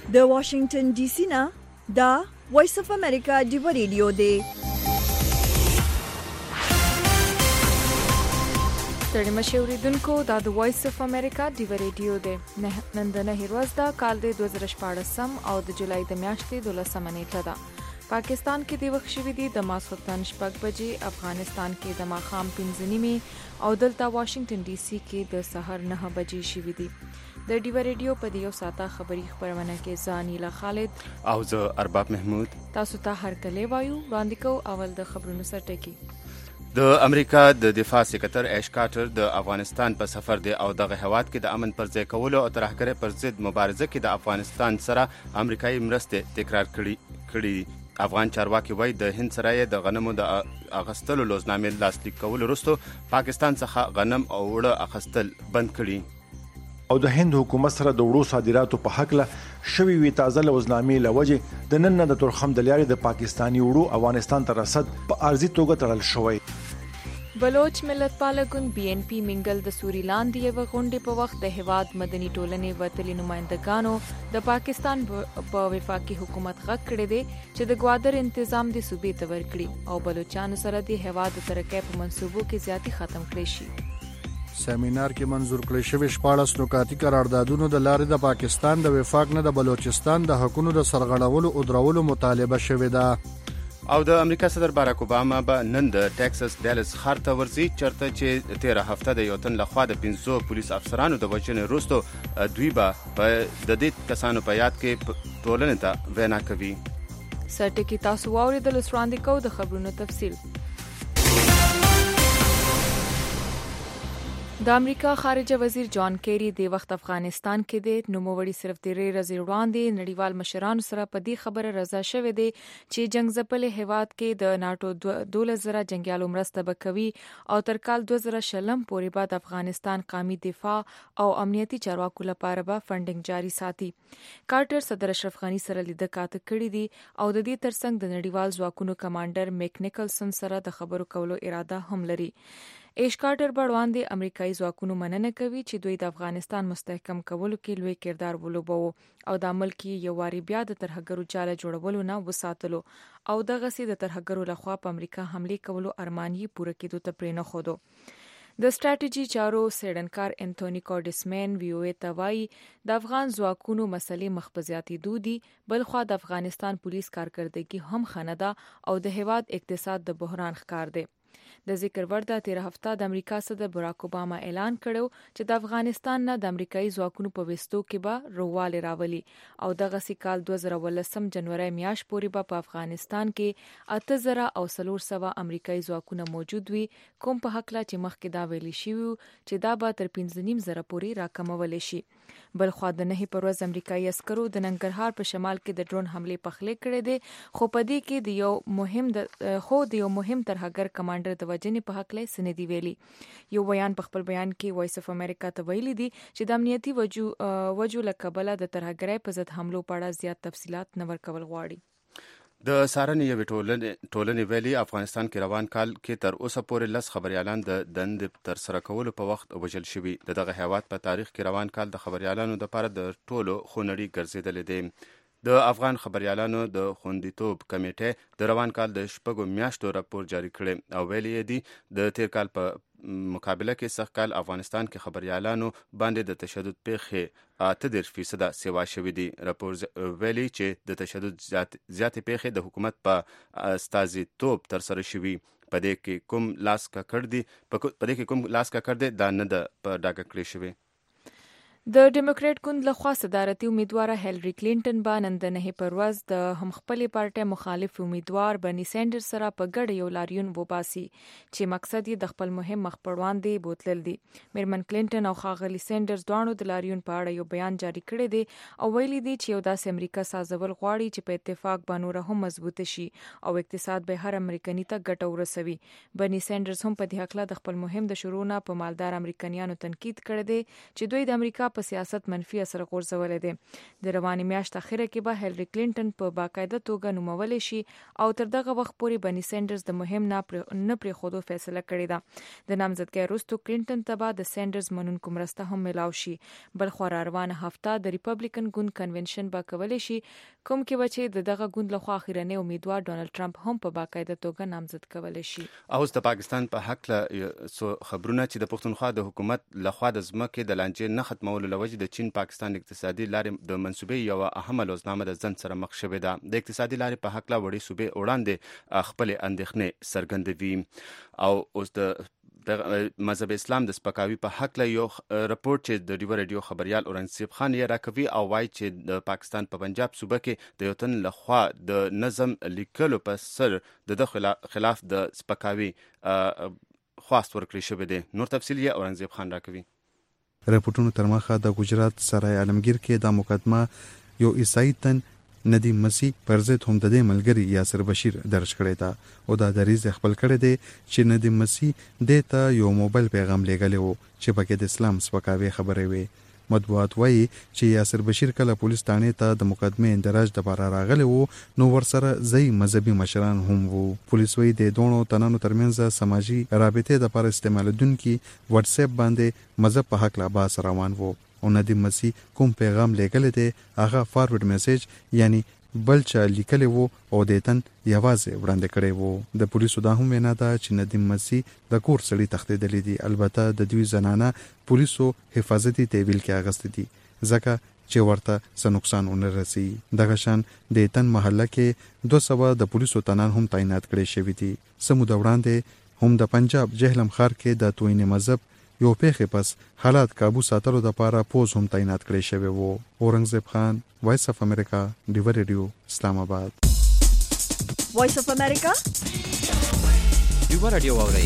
د واشنگټن ډي سي نه دا وایس اف امریکا دی ریډیو دی. ستړي مشه اوریدونکو دا د وایس اف امریکا دی ریډیو دی. نن د نهي ورځ دا کال د 2014 او د جولای د میاشتې 12 نیټه ده. پاکستان کې د وخت شوی دی د ماسخوتن 6 بجې، افغانستان کې د ماښام 5 نیمې او دلته واشنگټن ډي سي کې د سحر 9 بجې شوی دی. د ډیو ریډیو په دیو ساته خبری خبرونه کې ځانیلا خالد او زه ارباب محمود تاسو ته هر کله وایو وړاندې کو. اول د خبرونو سرټکی. د امریکا د دفاع سکرټر ایش کارټر د افغانستان په سفر دی او دغه هیواد کې د امن پر ځای کولو او ترهګرۍ پر ضد مبارزه کې د افغانستان سره امریکایي مرستې تکرار کړي. افغان چارواکي وایي د هند سره د غنمو د اخیستلو لوزنامې لاسلیک کولو وروسته پاکستان څخه غنم او وړه اخیستل بند کړي او د هند حکومت سره د وړو صادراتو په حق له شوی وی تازه لوزنامې لوجه د نن نه د تورخم د لارې د پاکستانی وړو افغانستان ته رسد په ارزي توګه تړل شوی. بلوچ ملت پالګون بي ان پی منګل د سوري لاندې یو غونډې په وخت د هواد مدني ټولنې وتلي نمائندګانو د پاکستان په وفاقي حکومت غږ کړی دی چې د ګوادر تنظیم د صوبې ته ورکړي او بلوچستان سره د هواد د ترقۍ په منصوبو کې زیاتی ختم کړي شي. سیمینار کې منظور کړی شوی 14 نکاتي قراردادونو د لارې د پاکستان د وفاق نه د بلوچستان د حقونو د سرغړولو او درولو مطالبه شوې ده. او د امریکا صدر باراک اوباما به نن د ټکساس ډالس ښار ته ورځي چرته چې 13 هفته د یو تن لخوا د 500 پولیس افسرانو د وژنې وروسته دوی به د دې کسانو په یاد کې ټولنې ته وینا کوي. سرټکی تاسو واوریدل وړاندې کو د خبرونو تفصیل. د امریکا خارجه وزیر جان کیری د وخت افغانستان کې د نوموړي صرف 3 ورځې وړاندې نړیوال مشرانو سره په دې خبره رضا شوې دي چې جنگ ځپلې هیواد کې د ناتو 12,000 جنگیالو مرسته وکوي او تر کال 2020 پورې بعد افغانستان قومي دفاع او امنیتي چارواکو لپاره به فنډینګ جاري ساتي. کارټر صدر اشرف غنی سره لیدل کاته کړی دي او د دې ترڅنګ د نړیوال ځواکونو کمانډر میک نیکلسن سره د خبرو کولو اراده هم لري. ایش کارټر وړاندې امریکایي ځواکونو مننه کوي چې دوی د افغانستان مستحکم کولو کې لوی کردار ولوباوه او د ملک یو واری بیا د ترهګرو جاله جوړولو نه وساتلو او دغه سي د ترهګرو لخوا په امریکا حمله کولو ارماني پوره کېدو ته پرې نه خودو. د سټریټیجی چارو سیډنکار انټونی کورډسمن وی او ته وایي د افغان ځواکونو مسلې مخبزياتي دودي بلخوا د افغانستان پولیس کارکردګي هم خنده او د هواد اقتصاد د بحران ښکار دی. د ذکر ورده 13 هفته د امریکا صدر باراک اوباما اعلان کړو چې د افغانستان نه د امریکایي ځواکونو په وستو کې به روواله راولي او دغه سکال 2018 جنوري میاشت پورې به په افغانستان کې 8000 او 400 امریکایي ځواکونه موجود وي کوم په حق لا چې مخکې دا ویلي شي چې دا به تر 15,000 پورې راکمول شي. بلخوا د نهي پر ورځ امریکایي عسکرو د ننګرهار په شمال کې د ډرون حمله پخلې کړې دي خو په دې کې د یو مهم ترهګر کمانډر د وجنې په حق له سندې ویلي. یو بیان په خپل بیان کې وایس اف امریکا ته ویلي دي چې د امنیتي وجو له کبله د ترهګرۍ په ضد حملو په اړه زیات تفصيلات نه ورکول غواړي. د سارنې یوې ټولنې ویلي افغانستان کې روان کال کې تر اوسه پورې 10 خبريالان د دند تر سره کولو په وخت وژل شوي. دغه هیواد په تاریخ کې روان کال د خبريالانو لپاره د ټولو خونړي ګرځیدل دي. د افغان خبريالانو د خوندیتوب کمیټې د روان کال د 6 میاشتو راپور جاری کړی او ویلي دي د تیر کال په مقابله کې سږ کال افغانستان کې خبريالانو باندې د تشدد پیښې 8% سیوا شوې دي. راپور ویلي چې د تشدد زیاتې پیښې د حکومت په استازیتوب تر سره شوي. په دې کې کوم لاس ککړ دی دا نه ده په ډاګه کړی شوی. د ډیموکریټ ګوند لخوا صدارتي امیدواره هیلری کلینټن باندې د نه پر ورځ د هم خپل پارټي مخالف امیدوار برني سینډرز سره په ګډ یو لاریون وباسي چې مقصد یې د خپل مهم مخپړوان دی بوتلل دي. میرمن کلینټن او خاغلی سینډرز دوانو د لاریون په اړه یو بیان جاری کړی دی او ویلي دي چې یو داسې امریکا سازول غواړي چې په اتفاق باندې هم مضبوط شي او اقتصاد به هر امریکایي ته ګټه ورسوي. برني سینډرز هم په دې حق له خپل مهم د شروع نه په مالدار امریکایانو تنقید کړی دی چې دوی د امریکا په سیاست منفي اثر غورځولی دی. د روانې میاشت اخره کې به هیلری کلینټن په باقاعده توګه نومولی شي او تر دغه وخت پورې بني سینډرز د مهم نه پرېښودو فیصله کړې ده. د نامزدګۍ وروسته کلینټن ته به د سینډرز منونکو مرسته هم ملاو شي. بلخوا روانه هفته د ریپبلیکن ګوند کنونشن به کولی شي، کوم کې به چې دغه ګوند لخوا اخرنی امیدوار ډونالد ټرمپ هم په باقاعده توګه نامزد کولی شي. اوس د پاکستان په حق له خبرونه چې د پښتونخوا د حکومت لخوا د ځمکې د لانجې نه ختمولو له وجې د چین پاکستان اقتصادي لارې د منصوبې یوه اهمه لوزنامه د ځنډ سره مخ شوې ده. د اقتصادي لارې په حق له وړې صوبې وړاندې خپلې اندېښنې څرګندوي. او اوس د مذهب اسلام د سپکاوي په حق له یو رپورټ چې د ډیو رادیو خبريال اورنګزیب خان یې راکوي او وایي چې د پاکستان په پنجاب صوبه کې د یو تن لخوا د نظم لیکلو په سر د خلاف د سپکاوي خواست ورکړی شوی دی. نور تفصیل یې اورنګزیب خان راکوي. رپورټونو تر مخه د ګجرات سرای عالمگیر کې د مقدمه یو عیسائی تن ندیم مسیح پر ضد هم د دې ملګری یاسر بشیر درج کړی دا او دا دریز خپل کړی دی چې ندیم مسیح د ته یو موبایل پیغام لګلی وو چې پکې د اسلام سپکاوي خبرې وي. مطبوعات وایي چې یاسر بشیر کله پولیس ثانې ته د مقدمه اندراج لپاره راغلی وو نو ورسره ځای مذهبي مشران هم وو. پولیس وایي د دوه تنانو ترمنځ سماجی رابطې لپاره استعمالوونکي واتس اپ باندې مذهب په حق لا باس روان وو او ندیم مسیح کوم پیغام لګلی دی هغه فارورډ میسج یعنی بل چا لیکلی وو او د تن یوازې وړاندې کړی وو. د پولیسو دا هم وینا ده چې ندیم مسیح د کور سړي تښتېدلی دي. البته د دوی زنانه پولیسو حفاظتي تحویل کې اغستې دي ځکه چې ورته څه نقصان ونه رسي. دغه شان د تن محله کې 200 د پولیسو تنان هم تعینات کړي شوي دي. څه موده وړاندې هم د پنجاب جهلم ښار کې د توهین مذهب یو پیښې پس حالات قابو ساتلو لپاره پوز هم تعینات کړی شوی وو. اورنګزیب خان، وایس اف امریکا، ډیو رادیو، اسلام آباد. وایس اف امریکا ډیو رادیو اورئ.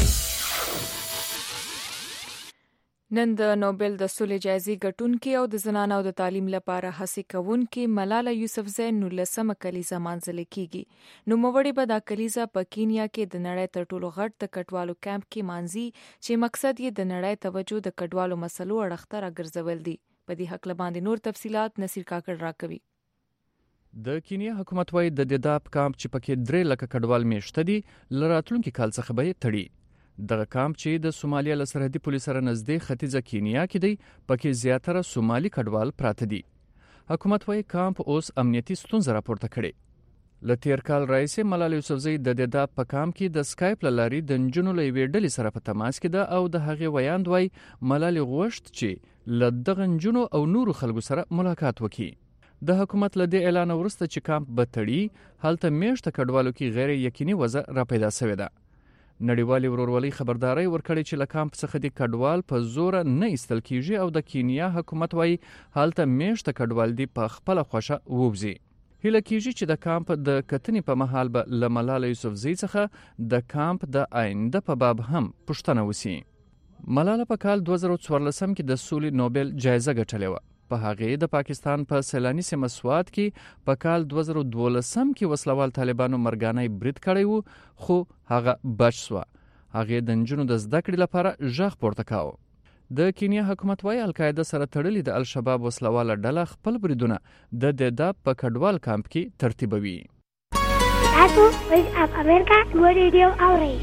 نن د نوبل د صلح جایزې ګټونکې او د زنانو د تعلیم لپاره هڅې کوونکې ملاله یوسفزۍ 19مه کلیزه مانځل کیږي. نوموړې به دا کلیزه په کینیا کې د نړۍ تر ټولو غټ د کډوالو کیمپ کې مانځي چې مقصد یې د نړۍ توجه د کډوالو مسلو اړخ ته راګرځول دي. په دې حق باندې نور تفصيلات نصیر کاکړ راکوي. د کینیا حکومت وايي د دداب کامپ چې پکې 3 لک کډوال میشته دي لراتلونکي کال څخه به تړي. دغه کامپ چې د سومالیا له سرحدي پولیس سره نږدې ختیځه کینیا کې دی پکې زیاتره سومالي کډوال پراته دي. حکومت وايي کامپ اوس امنیتي ستونزې راپورته کړي. له تیر کال راځي ملاله یوسفزۍ د دداب په کامپ کې د سکایپ لاري د نجونو له یوې ډلې سره په تماس کې ده او د هغې ویاند وايي ملاله غوښت چې له دغه نجونو او نورو خلکو سره ملاقات وکړي. د حکومت له دې اعلان وروسته چې کامپ به تړي هلته میشته کډوالو کې غیر یقیني وضع را پیدا شوې ده. نړیوالي ورورولۍ خبرداري ورکړي چې له کامپ څخه د کډوال په زور نه ایستل کیږي او د کینیا حکومت وايي هلته میشته کډوال دي په خپل خوښه ووځي. هیله کیږي چې د کامپ د کتنې په مهال به له ملاله یوسفزۍ څخه د کامپ د آینده په باب هم پوښتنه وشي. ملاله په کال 2014 کې د سولې نوبل جایزه ګټلې وه. په هغې د پاکستان په سیلاني سیمه سوات کې په کال 2012 کې وسلوال طالبانو مرګانه برید کړی وو خو هغه بچ سوه. هغې د نجونو د زده کړې لپاره غږ پورته کاوه. د کینیا حکومت وايي القاعده سره تړلې د الشباب وسلواله ډله خپل بریدونه د دداب په کډوال کامپ کې ترتیبوي. تاسو وایس اف امریکا ډیو رادیو اورئ.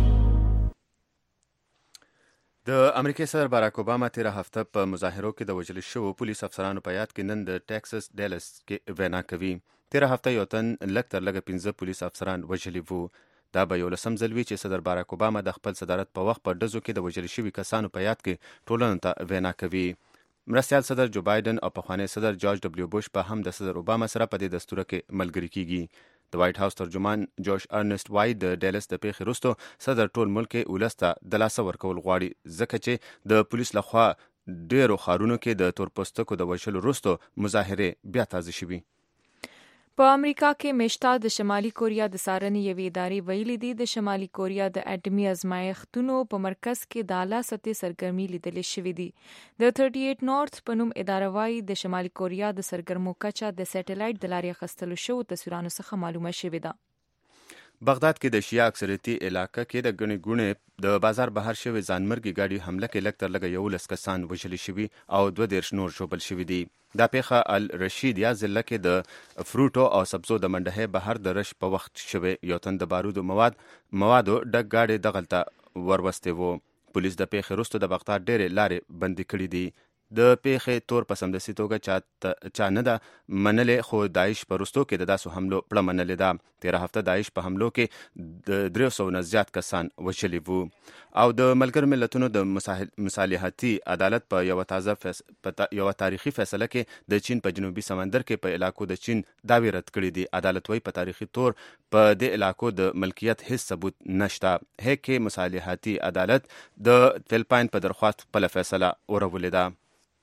د امریکای صدر باراک اوباما تیره هفته په مظاهرو کې د وژل شوو پولیس افسرانو په یاد کې نن د ټیکساس ډالس کې وینا کوي. تیره هفته یو تن لږ تر لږه 15 پولیس افسران وژلي وو. دا به یو لسم ځل وي چې صدر باراک اوباما د خپل صدارت په وخت په ډزو کې د وژل شوي کسانو په یاد کې ټولنو ته وینا کوي. مرستیال صدر جو بایدن او پخوانی صدر جورج ډبلیو بوش په هم د صدر اوباما سره په دې دستور کې ملګری کیږي. د وایټ هاوس ترجمان جوش ارنست وای د ډالس د پیښې وروسته صدر ټول ملک ولسته د لاسه ورکول غواړي ځکه چې د پولیس لخوا ډیرو ښارونو کې د تورپوستکو د وژلو وروسته مظاهرې بیا تازه شوي. په امریکا کې میشته د شمالي کوریا د څارنې یوې ادارې ویلي دي د شمالي کوریا د اټمي ازمایښتونو په مرکز کې د اعلی سطحې سرګرمي لیدل شوې دي. د 38 نورث په نوم اداره وايي د شمالي کوریا د سرګرمو کچه د سټلایټ د لارې اخیستلو شوو تصویرونو څخه معلومه شوې ده. بغداد کې د شیعه اکثریتي علاقه کې د ګڼې ګوڼې د بازار بهر شوې ځانمرګي ګاډي حمله کې لږ تر لږه 11 کسان وژل شوي او 22 نور ژوبل شوي دي. دا پیښه الرشید یا ضلع کې د فروټو او سبزو د منډهې بهر د رش په وخت شوې. یو تن د بارودو موادو ډک ګاډي دغلته وروستې وو. پولیس د پیښې وروسته د بغداد ډېرې لارې بندي کړي دي. د پیښې تور په سمدستي توګه چا نه ده منلې، خو داعش په وروستو کې د داسو حملو پړه منلې ده. تېره هفته داعش په حملو کې د 300 نه زیات کسان وژلي وو. او د ملګرو ملتونو د مصالحتي عدالت په یوه تاریخي فیصله کې د چین په جنوبي سمندر کې په علاقو د چین دعوې رد کړي دي. عدالت وایي په تاریخي طور په دې علاقو د ملکیت هیڅ ثبوت نشته. هیګ کې مصالحتي عدالت د فلپاین په درخواست خپله فیصله ورولې ده.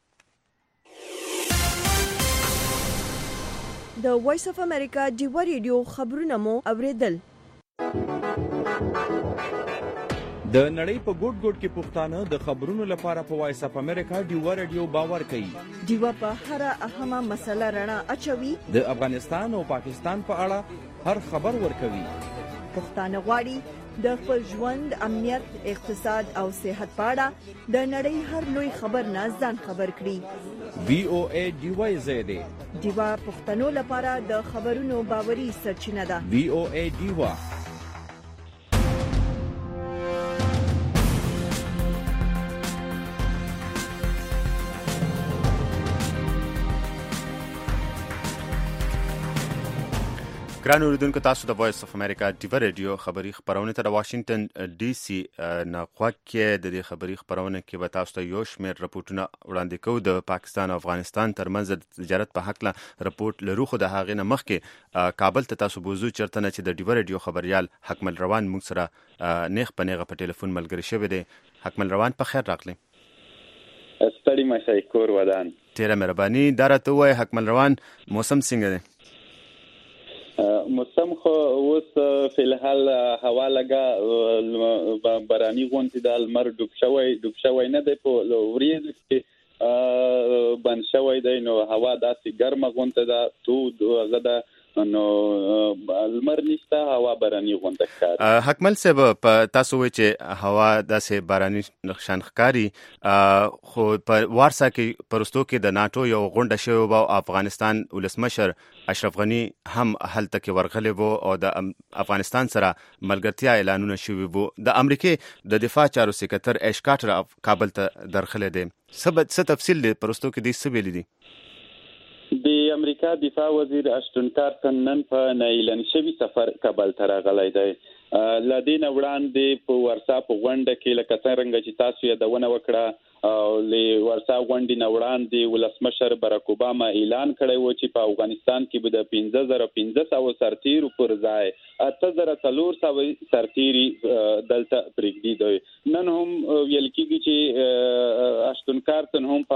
د وایس اف امریکا ډیوا ریډیو خبرونه مو اوریدل. د نړۍ په ګوټ ګوټ کې پښتانه د خبرونو لپاره په وایس اف امریکا ډیوا ریډیو باور کوي. ډیوا په هر اهمه مسله رڼا اچوي. د افغانستان او پاکستان په اړه هر خبر ورکوي. پښتانه غواړي د خپل ژوند، امنیت، اقتصاد او صحت په اړه د نړۍ هر لوی خبر نه ځان خبر کړي. VOA ډیوا زیاده ډیوا پښتنو لپاره د خبرونو باوري سرچینه ده. VOA ډیوا. ګران اوریدونکو، تاسو د وایس اف امریکا ډیوا ریډیو خبري خبرونه ته د واشنگټن ډي سي نه غوږ کې د دې خبري خبرونه کې به تاسو ته یو شمېر رپورټونه وړاندې کوو. د پاکستان او افغانستان ترمنځ د تجارت په حق له رپورټ لرو، خو د هغې نه مخکې کابل ته تاسو بوزو چېرته نه چې د ډیوا ریډیو خبریال حکمل روان موږ سره نیغ په نیغه په ټلیفون ملګری شوی دی. حکمل روان په خیر راغلی. ستړي مشئ کور ودان. ډېره مهرباني. دا راته ووایه حکمل روان، موسم څنګه دی؟ موسم خو اوس فی الحال هوا لګه باراني غونډې د لمر ډوب شوی نه دی، په وریځو کې بند شوی دی، نو هوا داسې ګرمه غونډه ده، تود هغه ده، نو لمر نشته، هوا باراني غونډه ښکاري. حکمل صاحب، په تاسو وایي چې هوا داسې باراني شان ښکاري، خو په وارسا کې په وروستو کې د ناټو یو غونډه شوې وه او افغانستان ولسمشر اشرف غني هم هلته کې ورغلی وو او د افغانستان سره ملګرتیا اعلانونه شوي وو. د امریکې د دفاع چارو سکرتر ایش کارټر کابل ته درغلی دی. څه تفصیل دی په وروستو کې دې څه ویلي دي؟ د امریکا دفاع وزیر اشتون کارټر نن په نایلن شوي سفر کابل ته راغلی دی. لدین وړاندې په ورسا په غونډه کې لکه څنګه چې تاسو یادونه وکړه، له ورسا غونډې نه وړاندې ولسمشر باراک اوباما اعلان کړی و چې په افغانستان کې به د 15,500 سرتیرو پر ځای 8,400 سرتیري دلته پرېږدي دی. نن هم ویل کېږي چې اشتون کارټر هم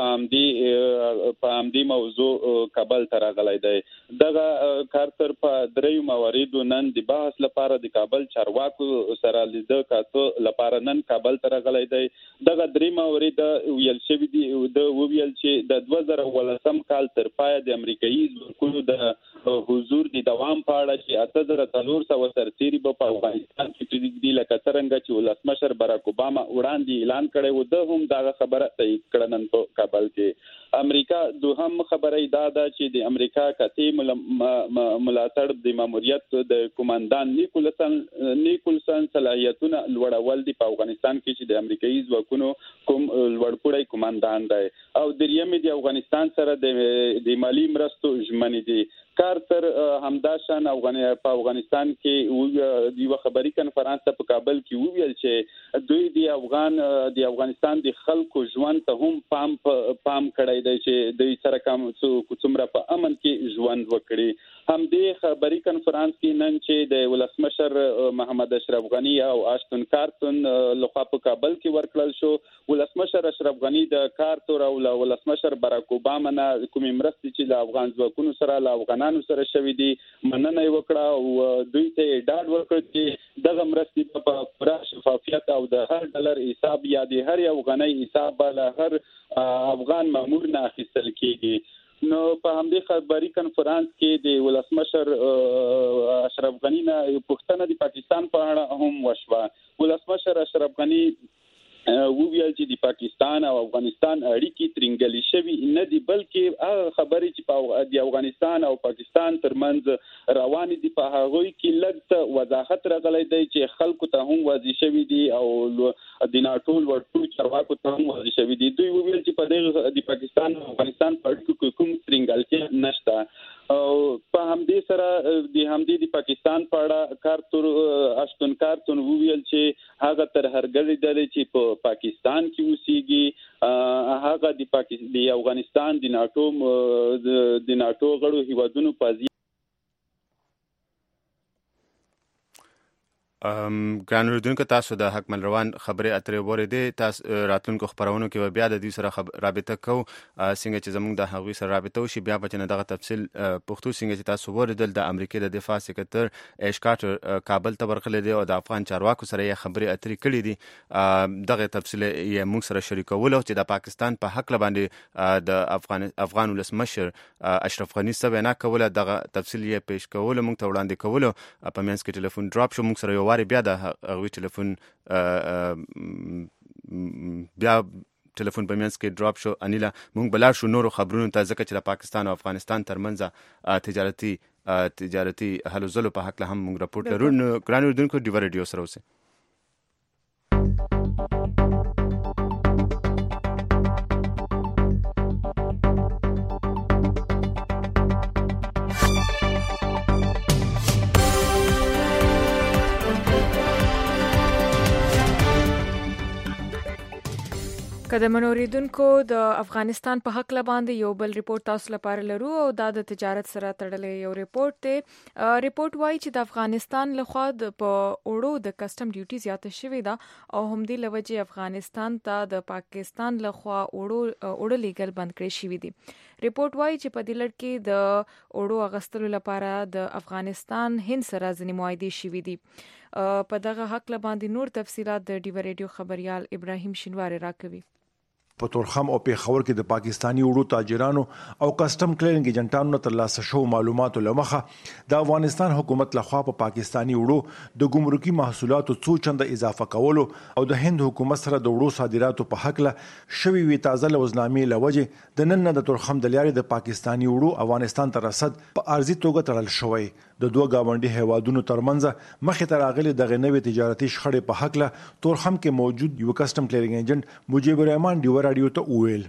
په همدې موضوع کابل ته راغلی دی. دغه کارټر په دریو مواردو نن د بحث لپاره د کابل چارواکو سره لیدو کاتو لپاره نن کابل ته راغلی دی. دغه درې موارد ویل شوي دي. د ویل چې د 2018 کال تر پای د امریکایي ځواکونو د حضور د دوام په اړه چې 8,400 سرتیري په افغانستان کې پرېږدي، لکه څنګه چې ولسمشر باراک اوباما وړاندې اعلان کړی و، د هم دغه خبره تایید کړه نن په کابل کې. امریکا دوهم خبره دا ده چې د امریکا قطعي ملاتړ د ماموریت د کمانډان نیکولسن صلاحیتونه لوړول دي په افغانستان کې چې د امریکایي ځواکونو کوم لوړپوړی کمانډان دی، او دریم د افغانستان سره د مالی مرستو ژمنې دي. کارټر همداشان په افغانستان کې یو خبري کنفرانس په کابل کې ویل چې دوی د افغانستان د خلکو ژوند ته هم پام کړی دی چې دوی سره کوم څومره په امن کې ژوند وکړي. همدې خبري کنفرانس کې نن چې د ولسمشر محمد اشرف غني او اشتون کارټر لخوا په کابل کې ورکړل شو. ولسمشر اشرف غني د کارټر او ولسمشر باراک اوباما نه کومې مرستې چې د افغان ځواکونو سره له افغانانو سره شوې دي مننه وکړه او دوی ته ډاډ ورکړ چې دغه مرستې په پوره شفافیت او د هر ډالر حساب یا د هر یو غنۍ حساب له هر افغان مامور نه اخیستل کیږي. نو په همدې خبري کانفرنس کې د ولسمشر اشرف غنی نه پښتنه د پاکستان په اړه هم وشوه. ولسمشر اشرف غنی وویل چې د پاکستان او افغانستان اړیکې ترنګلې شوي نه دي، بلکې هغه خبرې چې په د افغانستان او پاکستان ترمنځ روانې دي په هغوی کې لږ وضاحت راغلی دی چې خلکو ته هم واضح شوي دي او د ناټو ورټو چارواکو ته هم واضح شوي دي. دوی وویل چې په دې د پاکستان او افغانستان په اړیکو کې کوم ترنګلتیا نشته. او په همدې سره د پاکستان په اړه کارتور اشتون کارتون وویل چې هغه تر هرګړي ډلې چې په پاکستان کې اوسېږي هغه د افغانستان د ناټو غړو هیوادونو په ګران اوریدونکو تاسو د حکمل روان خبرې اترې وریدې. تاسو راتلونکو خبرونو کې بیا د دې سره رابطه کوو څنګه چې زموږ د هغوی سره رابطه وشي بیا به دغه تفصیل پښتو څنګه چې تاسو وریدل د امریکا د دفاع سکرټر ایش کارټر کابل ته ورغلی دی او د افغان چارواکو سره یې خبرې اترې کړې دي. دغه تفصیل یې موږ سره شریکول چې د پاکستان په حق باندې د افغان ولسمشر اشرف غنی څه وینا کوله دغه تفصیل یې پیش کول موږ ته وړاندې کولو. په منځ کې ټلیفون ډراپ شو، موږ سره بیا د هغوی ټلیفون په منځ کې ډراپ شو. انیلا موږ بلار شو نورو خبرونو ته ځکه چې د پاکستان او افغانستان ترمنځ تجارتي هلو ځلو په حق له هم موږ راپورټ لرو. نو ګران اوریدونکو ډیوه ریډیو سره اوسئ. قدمن اوریدونکو د افغانستان په حق باندې یو بل ریپورت تاسو لپاره لرو او دا د تجارت سره تړلې یو ریپورت دی. ریپورت وایي چې د افغانستان لخوا په اوړو د کسٹم ډیوټي زیاته شوې ده او همدې لوجه افغانستان ته د پاکستان لخوا اوړو لیګل بند کړی شوی دی. ریپورت وایي چې په دې لړ کې د اوړو اغستلو لپاره د افغانستان هند سره ځینې معاهدې شوي دي. په دغه حق باندې نور تفصيلات د ډیوه ریډیو خبريال ابراهیم شینواری راکوي. په تورخم او پیښور کې د پاکستانی وړو تاجرانو او کسٹم کلیننګ ایجنټانو ترلاسه شو معلوماتو لمخه د افغانستان حکومت لخوا په پاکستانی وړو د ګمرکي محصولاتو څو چنده اضافه کولو او د هند حکومت سره د وړو صادراتو په حق له شوي وی تازه لوزنامې لوجه د نن د تورخم د لارې د پاکستانی وړو افغانستان ته رسد په ارزي توګه تړل شوی. د دوه گاونډي هیوادونو ترمنځ مخې ته راغلي دغه نوې تجارتي شخړې په حق له تورخم کې موجود یو کسٹم کلیننګ ایجنټ مجيب الرحمن ډیوه رادیو ته وویل.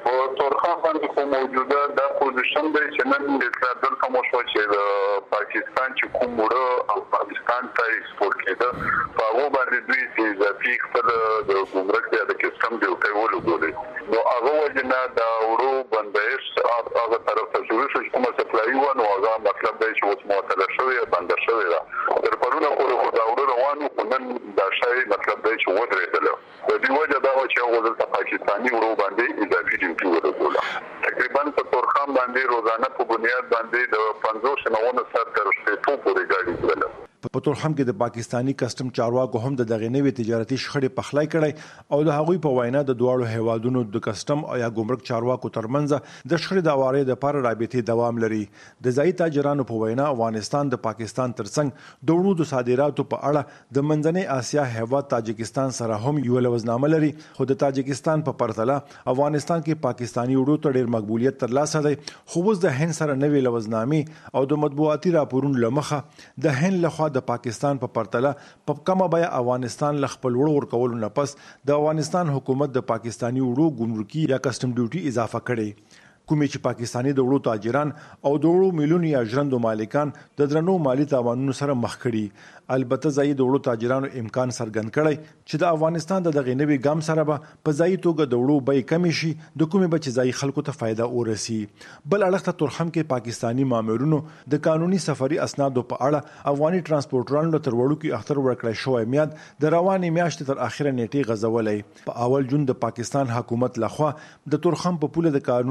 تورخم باندې کوم موجوده د پوزیشن دی چې نن د اسرائیل کوم شو چې د پاکستان چې کوم وړو افغانستان ته ایکسپورټ کېده په هغه باندې دوی چې اضافي خپل د ګمرک یا د کسٹم ډیوټي ولګولې. نو هغه وجنه د وړو بندیش هغه طرف ته شروع شو چې کومه سپلای و نو هغه مطلب دی چې اوس معطله شوی بند شوی دا تر پرونه خو دا وړو روانو نن دا شی مطلب دی چې ودرېدل. د دې وجه دا چې هغه د پاکستاني وړو باندې اضافي ډیوټي ولګول. تقریبا په تورخم باندې روزانه په بنیاد باندې د 50 نوونه سر تر شپږ پورې گاډي کړل. په تورخم کې د پاکستانی کسٹم چارواکو هم د دغه نوې تجارتي شخړې پخلای کړي او د هغوی په وینا د دواړو هیوادونو د کسٹم او یا ګمرک چارواکو ترمنځ د شخړې د اوارې د لپاره رابطې دوام لري. د ځای تاجرانو په وینا افغانستان د پاکستان ترڅنګ د وړو د صادراتو په اړه د منځنۍ اسیا هیواد تاجکستان سره هم یو لوزنامه لري، خو د تاجکستان په پرتله افغانستان کې پاکستانی وړو ته ډېر مقبولیت ترلاسه دی. خو اوس د هند سره نوې لوزنامې او د مطبوعاتي راپورونو لمخه د هند لخوا د پاکستان په پرتله په کومه بیا افغانستان ل خپل وړو ورکولو نه پس د افغانستان حکومت د پاکستانی وړو ګمرکي یا کسٹم ډیوټي اضافه کړي. کومې چې پاکستانی د وړو تاجران او د وړو میلیونو یا ژرندو مالکان د درنو مالی تاوانونو سره مخ کړي. البته ځای د وړو تاجرانو امکان څرګند کړي چې د افغانستان د دغه نوي ګام سره به په ځای توګه د وړو بیې کمی شي، د کومې به چې ځای خلکو ته فایده ورسي. بل اړخ ته تورخم کې پاکستانی مامورونو د قانوني سفري اسنادو په اړه افغاني ترانسپورټرانو تر وړو کې اختر ورکړی شوی میاد د روانې میاشتې تر اخره نیټې غځولې. په اول جون د پاکستان حکومت لخوا د تورخم په پوله د قانوني سفري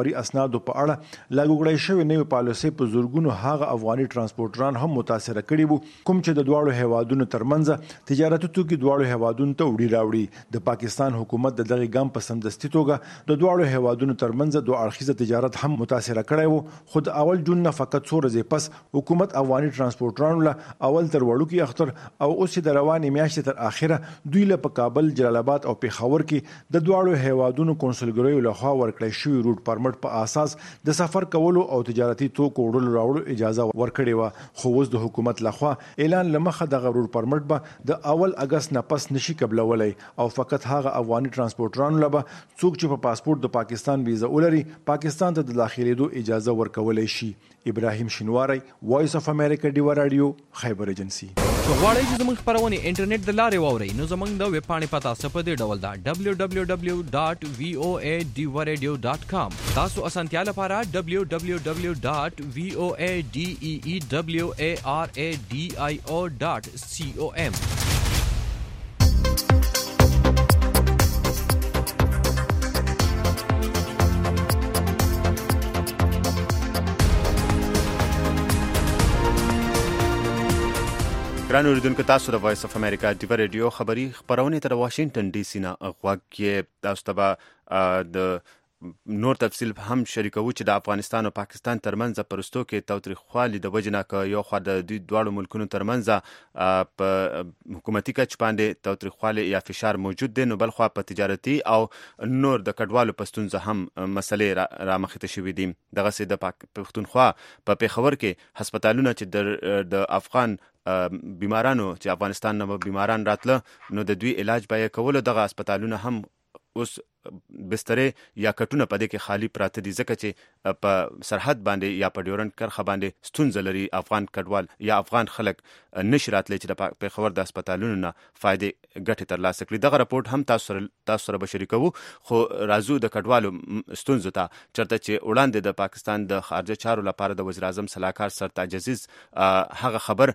سفري اسنادو په اړه لاګو کړی شوی نوې پالیسي په زورګونو هغه افغاني ترانسپورټران هم متاثر کړي وو کوم چې د دواړو هیوادونو ترمنځ تجارتي توکي دواړو هیوادونو ته وړي راوړي. د پاکستان حکومت د دغه ګام په سمدستي توګه د دواړو هیوادونو ترمنځ دوه اړخیزه تجارت هم متاثر کړی وو خو د اول جون نه فقط څو ورځې پس حکومت افغاني ترانسپورټرانو له اول تر وړوکی اختر او اوس د روانې میاشتې تر اخره دوی له کابل، جلال آباد او پیښور کې د دواړو هیوادونو کونسلګریو لخوا ورکړی شوی روټ پرمټ په اساس د سفر کولو او تجارتي توکو وړلو راوړلو اجازه ورکړې و. خو اوس د حکومت لخوا اعلان لمخه د روټ پرمټ به د اول اگست نه پس نشي قبلولای او فقط هغه افغاني ترانسپورټرانو لپاره څوک چې په پاسپورت د پاکستان ویزا ولري پاکستان ته د داخليدو اجازه ورکولای شي. ابراهیم شینواری، وایس اف امریکا، ډیوا رادیو، خیبر ایجنسی. غواړئ چې زموږ خبرونه انټرنیټ د لارې واورئ نو زموږ د ویب پاڼې پتا په دې ډول ده www.voadeewaradio.com. تاسو اسانتیا لپاره www.voadeewaradio.com. ګران اوریدونکو، تاسو د وایس اف امریکا ډیوا رادیو خبری خبرونه تر واشنگټن ډي سي نه غوږ کې تاسو ته د نور تفصیل هم شریکو چې د افغانستان او پاکستان ترمنځ پرستو کې توتریخوالي د وجنه ک یو خو د دوی دواړو ملکونو ترمنځ په حکومتي کچ باندې توتریخوالي یا فشار موجود دی، نو بل خو په تجارتي او نور د کډوالو پښتونزه هم مسلې را مخته شوې دي. دغه سي د پښتونخوا په پیښور کې هسپتالونه چې د افغان بیمارانو چې افغانستان نه بیماران راتله نو د دوی علاج به کول، دغه هسپتالونه هم اوس بسترې یا کټونه په دې کې خالی پراته دي ځکه چې په سرحد باندې یا په ډیورنډ کرخه باندې ستونزه لري افغان کډوال یا افغان خلک نشي راتلی چې د پیښور د هسپتالونو نه فائدې ګټې ترلاسه کړي. دغه راپورټ هم تاسو سره به شریکوو، خو راځو د کډوالو ستونزو ته چرته چې وړاندې د پاکستان د خارجه چارو لپاره د وزیر اعظم صلاحکار سرتاج عزیز هغه خبر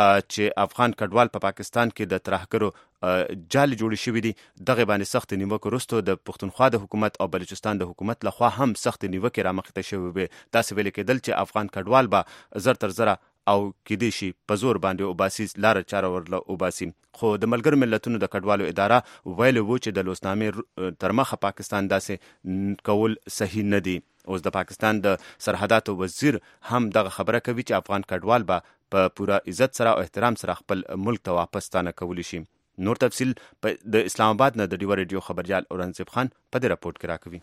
چې افغان کډوال په پاکستان کې د ترهګرو جال جوړ شوی دي دغه باندې سخت نیوکه وروسته د پښتونخوا د حکومت او بلوچستان د حکومت لخوا هم سخت نیوکه را مخته شوی وي. تاسو ویل کېدل چې افغان کډوال به زر تر زره او کېدې شي په زور باندې وباسي لار چاره ورله وباسي، خو د ملګرو ملتونو د کډوالو اداره ویل وو چې د لوسنامې تر مخه پاکستان داسې کول صحیح نه دي. اوس د پاکستان د سرحداتو وزیر هم دغه خبره کوي چې افغان کډوال به په پوره عزت سره او احترام سره خپل ملک ته واپس ستانه کولی شي. نور تفصیل د اسلام آباد نه د ډیوا رادیو خبريال اورنګزیب خان په دې راپورټ کې راکوي.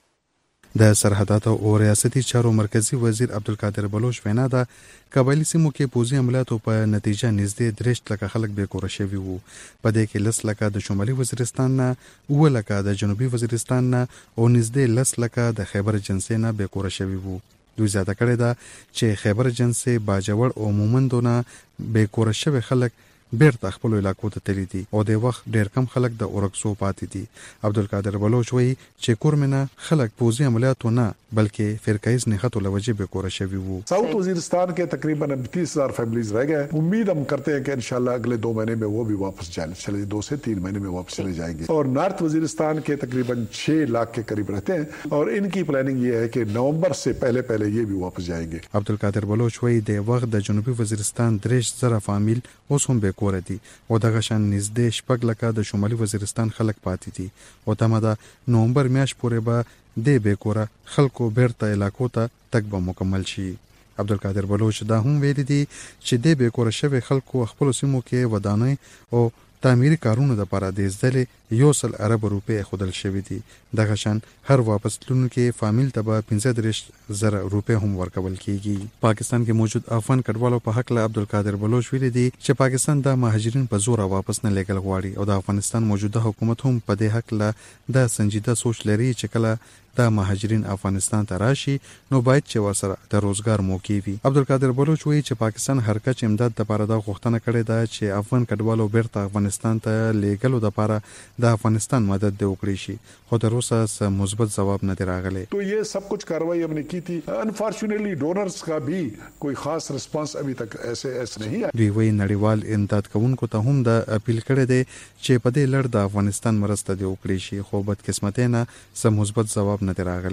د سرحداتو او ریاستي چارو مرکزی وزیر عبدالقادر بلوچ وینا ده قبایلی سیمو کې پوځي عملیاتو په نتیجه نږدې 3 لک خلک بې کور شوي وو. په دې کې 10 لک د شمالي وزیرستان نه، 9 لک د جنوبي وزیرستان نه او نږدې 10 لک د خیبر جنسي نه بې کور شوي وو. دوی زیاته کړې ده چې خیبر جنسي، باجوړ او مومندونه بې کور شوي خلک بیرته خپل علاقو ته تللی دي او د وخت ډیر کم خلک د اورکسو پاتې دي. عبدالقادر بلوچ وایي چې کورمنه خلک پوځي عملیاتو نه بلکہ فرقائز نہت الوجہ بے کور شوی وہ. ساؤتھ وزیرستان کے تقریباً 30,000 فیملیز رہ گئے. امید ہم کرتے ہیں کہ انشاءاللہ اگلے 2 مہینے میں وہ بھی واپس چلے 2 سے 3 مہینے میں واپس چلے جائیں گے. اور نارتھ وزیرستان کے تقریباً 6 لاکھ کے قریب رہتے ہیں اور ان کی پلاننگ یہ ہے کہ نومبر سے پہلے یہ بھی واپس جائیں گے. عبدالقادر بلوچ وی د وخت د جنوبي وزیرستان 3,000 فامیل اوس هم بے کور دي او دغه شان نږدې 6 لک د شمالي وزیرستان خلک پاتې دي او تمه نومبر میاشت پورې به د بے کور خلکو بیرته علاقو ته تک به مکمل شي. عبدالقادر بلوچ دا هم ویلي دي چې د بے کور شوی خلکو خپل سیمو کې ودانۍ او تعمیري کارونو لپاره د ځلې 100 ارب روپے خودل شوی دي. دغه شان هر واپس تلونکو فامیل ته به 15,000 روپے هم ورکول کیږي. پاکستان کې موجود افغان کډوالو په حق له عبدالقادر بلوچ ویلي دي چې پاکستان د مهاجرین په زور واپس نه لګل غواړي او د افغانستان موجوده حکومت هم په دې حق له د سنجیده سوچ لري چې کله د مهاجرین افغانستان ته راشي نو باید چې ورسره د روزګار موقع وي. عبدالقادر بلوچ وایي چې پاکستان هر کچ امداد لپاره د غوښتنه کړې ده چې افغان کډوالو بیرته افغانستان ته لیږلو لپاره د افغانستان مدد وکړي شي خو تر اوسه مثبت جواب نه دی راغلی. تو یہ سب کچھ کارروائی ہم نے کی تھی. انفارچونیٹلی ڈونرز کا بھی کوئی خاص ریسپانس ابھی تک ایسے نہیں ہے. دوی وایي نړیوال امداد کوونکو ته هم د اپیل کړی دی چې په دې لړ د افغانستان مرسته دی وکړي شي خو بدقسمتۍ نه سم مثبت جواب نه دی راغلی.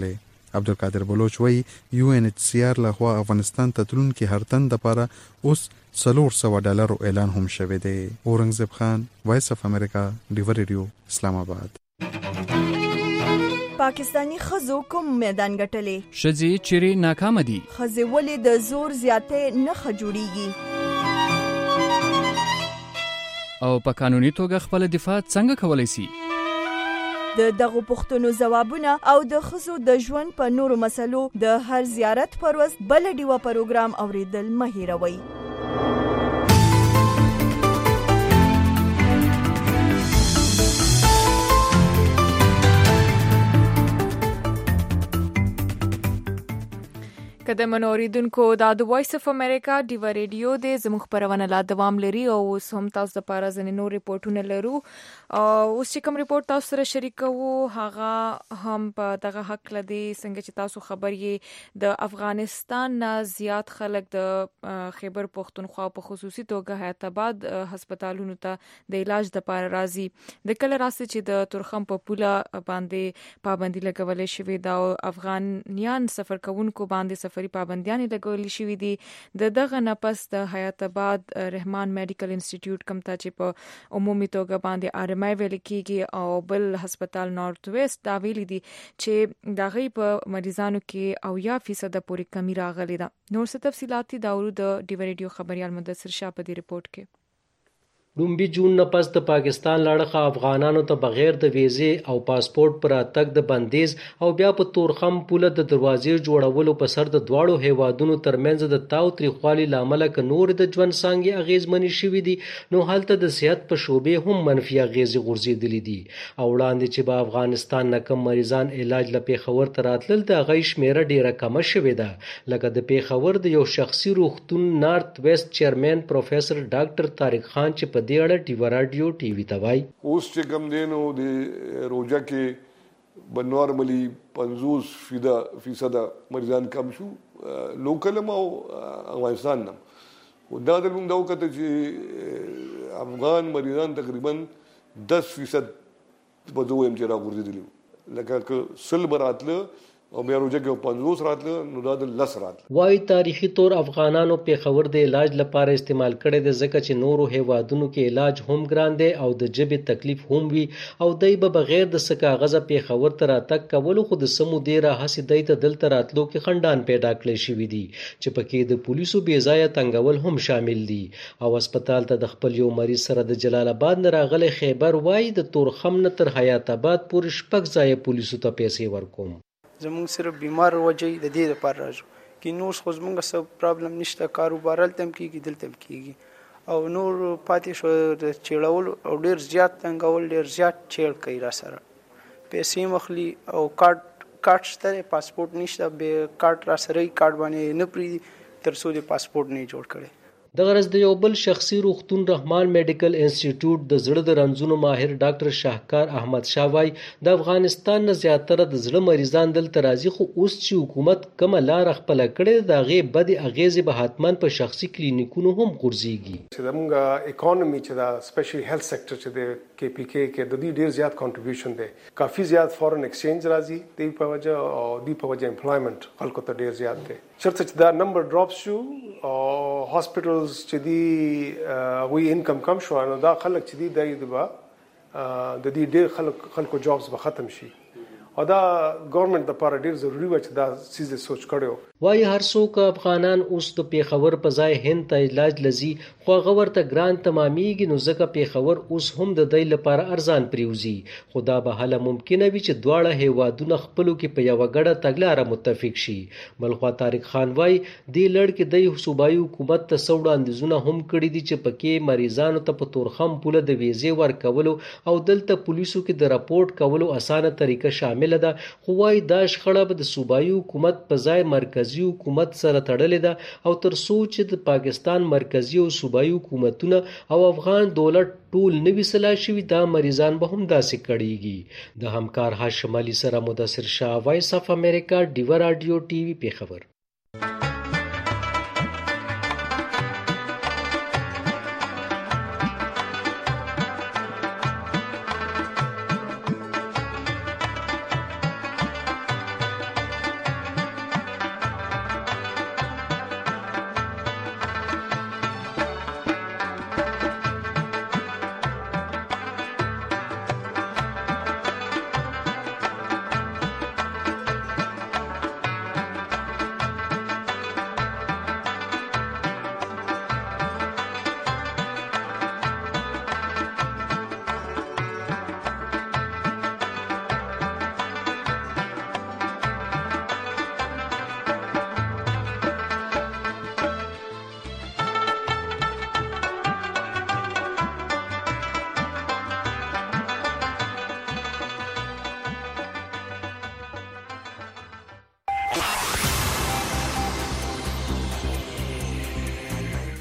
عبدالقادر بلوچ وایي UNHCR لخوا افغانستان ته تلونکي هر تن دپاره اوس $400 اعلان هم شوی دی. اورنګزیب خان، وایس اف امریکا، ډیور ریډیو، اسلام آباد. پاکستانی خزو کوم میدان ګټلې؟ شذي چیرې ناکام دي؟ خزې ولې د زور زیاتې نه خجوړيږي؟ او په قانوني توګه خپل دفاع څنګه کولای شي؟ د دغه پوښتنو ځوابونه او د خزو د ژوند په نورو مسلو د هر زیارت پر ورځ بل ډیوه پروګرام اوریدل مه هیروئ. قدم اوریدونکو دا د وایس اف امریکا ډیو ریډیو د زموږ خبرونه لا دوام لري او اوس هم تاسو لپاره ځینې نور ریپورتونه لرو. اوس چې کوم ریپورت تاسو سره شریکوو هغه هم په دغه حق لدی څنګه چې تاسو خبر یې د افغانستان نه زیات خلک د خیبر پختونخوا په خصوصي توګه حیات آباد هسپتالونو ته د علاج لپاره راځي. د کله راځي چې د تورخم په پوله باندې پابندي لګولې شوې دا افغانیان سفر کوونکو باندې سفري پابندیاں لګولې شوې دي. دغه نه پس د حیات آباد رحمان میډیکل انسټیټیوټ کوم ته چې په عمومي توګه باندې RMI ویل کیږي او بل هسپتال نارث ویسټ دا ویلي دي چې دغه په مریضانو کې 80% پورې کمی راغلي ده. نور څه تفصيلات دي دا ورو د ډیو ریډیو خبريال مدثر شاه په دې ریپورت کې. لومبي جون نه پس د پاکستان لاړخه افغانانو ته بغیر د ویزې او پاسپورت پر اتګ د بندیز او بیا په تورخم پوله د دروازې جوړولو په سر د دواړو هیوادونو ترمنځ د تاوتریخوالي لامل ک نور د ژوند څنګه اغیزمنې شوې دي نو هلته د صحت په شوبې هم منفي اغیزې غورځېدلې دي. او وړاندې چې په افغانستان نه کم مریضان علاج لپاره خبر تراتل د غي شمیره ډیره کم شوې ده. لکه د پیښور د یو شخصي روغتون نارث ویسټ چیرمن پروفیسور ډاکټر طارق خان چې په دې اړه ډیو رادیو ټي وي ته وایي اوس چې کم دینو د روزه کې بنورمالي 50% مریضان کم شو لوکل مو افغانستان نم او دا د موږ دا وکړه چې افغان مریضان تقریبا 10% په دوه هم چې راغورځېدلي لکه سل براتله او بیا روزه کې 50 راتله نو دا د لس راتله. وايي تاریخي طور افغانانو پیښور د علاج لپاره استعمال کړي د ځکه چې نورو هیوادونو کې علاج هم ګران دی او د جبې تکلیف هم وي او دای به بغیر د سکاغزه پیښور تر اتک کولو خو د سمو ډیره هسي دای ته دل تر اتلو کې خندان پیدا کړی شوی دی چې پکې د پولیسو بې ځای تنګول هم شامل دي. او هسپتال ته د خپل یو مریض سره د جلال آباد نه راغلي خیبر وايي د تورخم نه تر حیات آباد پورې شپږ ځای پولیسو ته پیسې ورکوم. زمونږ صرف بیمار وجه د دې لپاره راځو کې نور خو زمونږ څه پرابلم نشته کاروبار تم کیږي دلته کیږي او نور پاتې شو د چېړول او ډیر زیات تنګول ډیر زیات چېړ کوي را سره پیسې مخلي او کارت شته پاسپورت نشته به کارت را سره کارت باندې نه پری تر څو د پاسپورت نه جوړ کړي. د غرض د یو بل شخصي روغتون رحمان میډیکل انسټیټیوټ د زړه د رنځونو ماهر ډاکټر شاهکار احمد شاوای د افغانستان نه زیاتره د زړه مریضان دلته راځي خو اوس چې حکومت کومه لار خپل کړې د هغې بدې اغیزې به حتما په شخصي کلینیکونو هم غورځېږي. چې زموږ اکانومي چې دا سپیشلی هیلث سېکټر چې د KPK کې د دې ډیر زیات کنټریبیوشن دی کافي زیات فورن ایکسچینج راځي د په وجه او د په وجه امپلایمنت خلکو ته ډیر زیات دی چرته چې دا نمبر ډراپ شو او هاسپټلز چې دی وی انکم کم شو نو دا خلک چې دی د دې ډیر خلکو جابز به ختم شي او دا ګورنمنت لپاره ډیر ضروری و چې دا چیز سوچ کړو. وايي هر څوک افغانان اوس د پیښور په ځای هند ته علاج لذي خو غور ته ګران تمامېږي نو ځکه پیښور اوس هم د دې لپاره ارزان پریوزي خدا به هله ممکنه وي چې دواړه هیوادونه خپلو کې په یو غړه تګلاره متفق شي. بلخوا طارق خان وايي د لړ کې د صوبایي حکومت ته سوډ اندزونه هم کړی دي چې پکې مریضانو ته په تورخم پوله د ویزې ورکولو او دلته پولیسو کې د راپورټ کولو اسانه طریقه شامل ده خو وايي دا شخړه به د صوبایي حکومت په ځای مرکزی حکومت سره تړلې ده او تر څو چې د پاکستان مرکزی او صوبایي حکومتونه او افغان دولت ټول نوي سلا شوي دا مریضان به هم داسې کړيږي. د همکار هاشم علي سره مدثر شاه وایس اف امریکا ډیو رادیو ټي وي پیښور.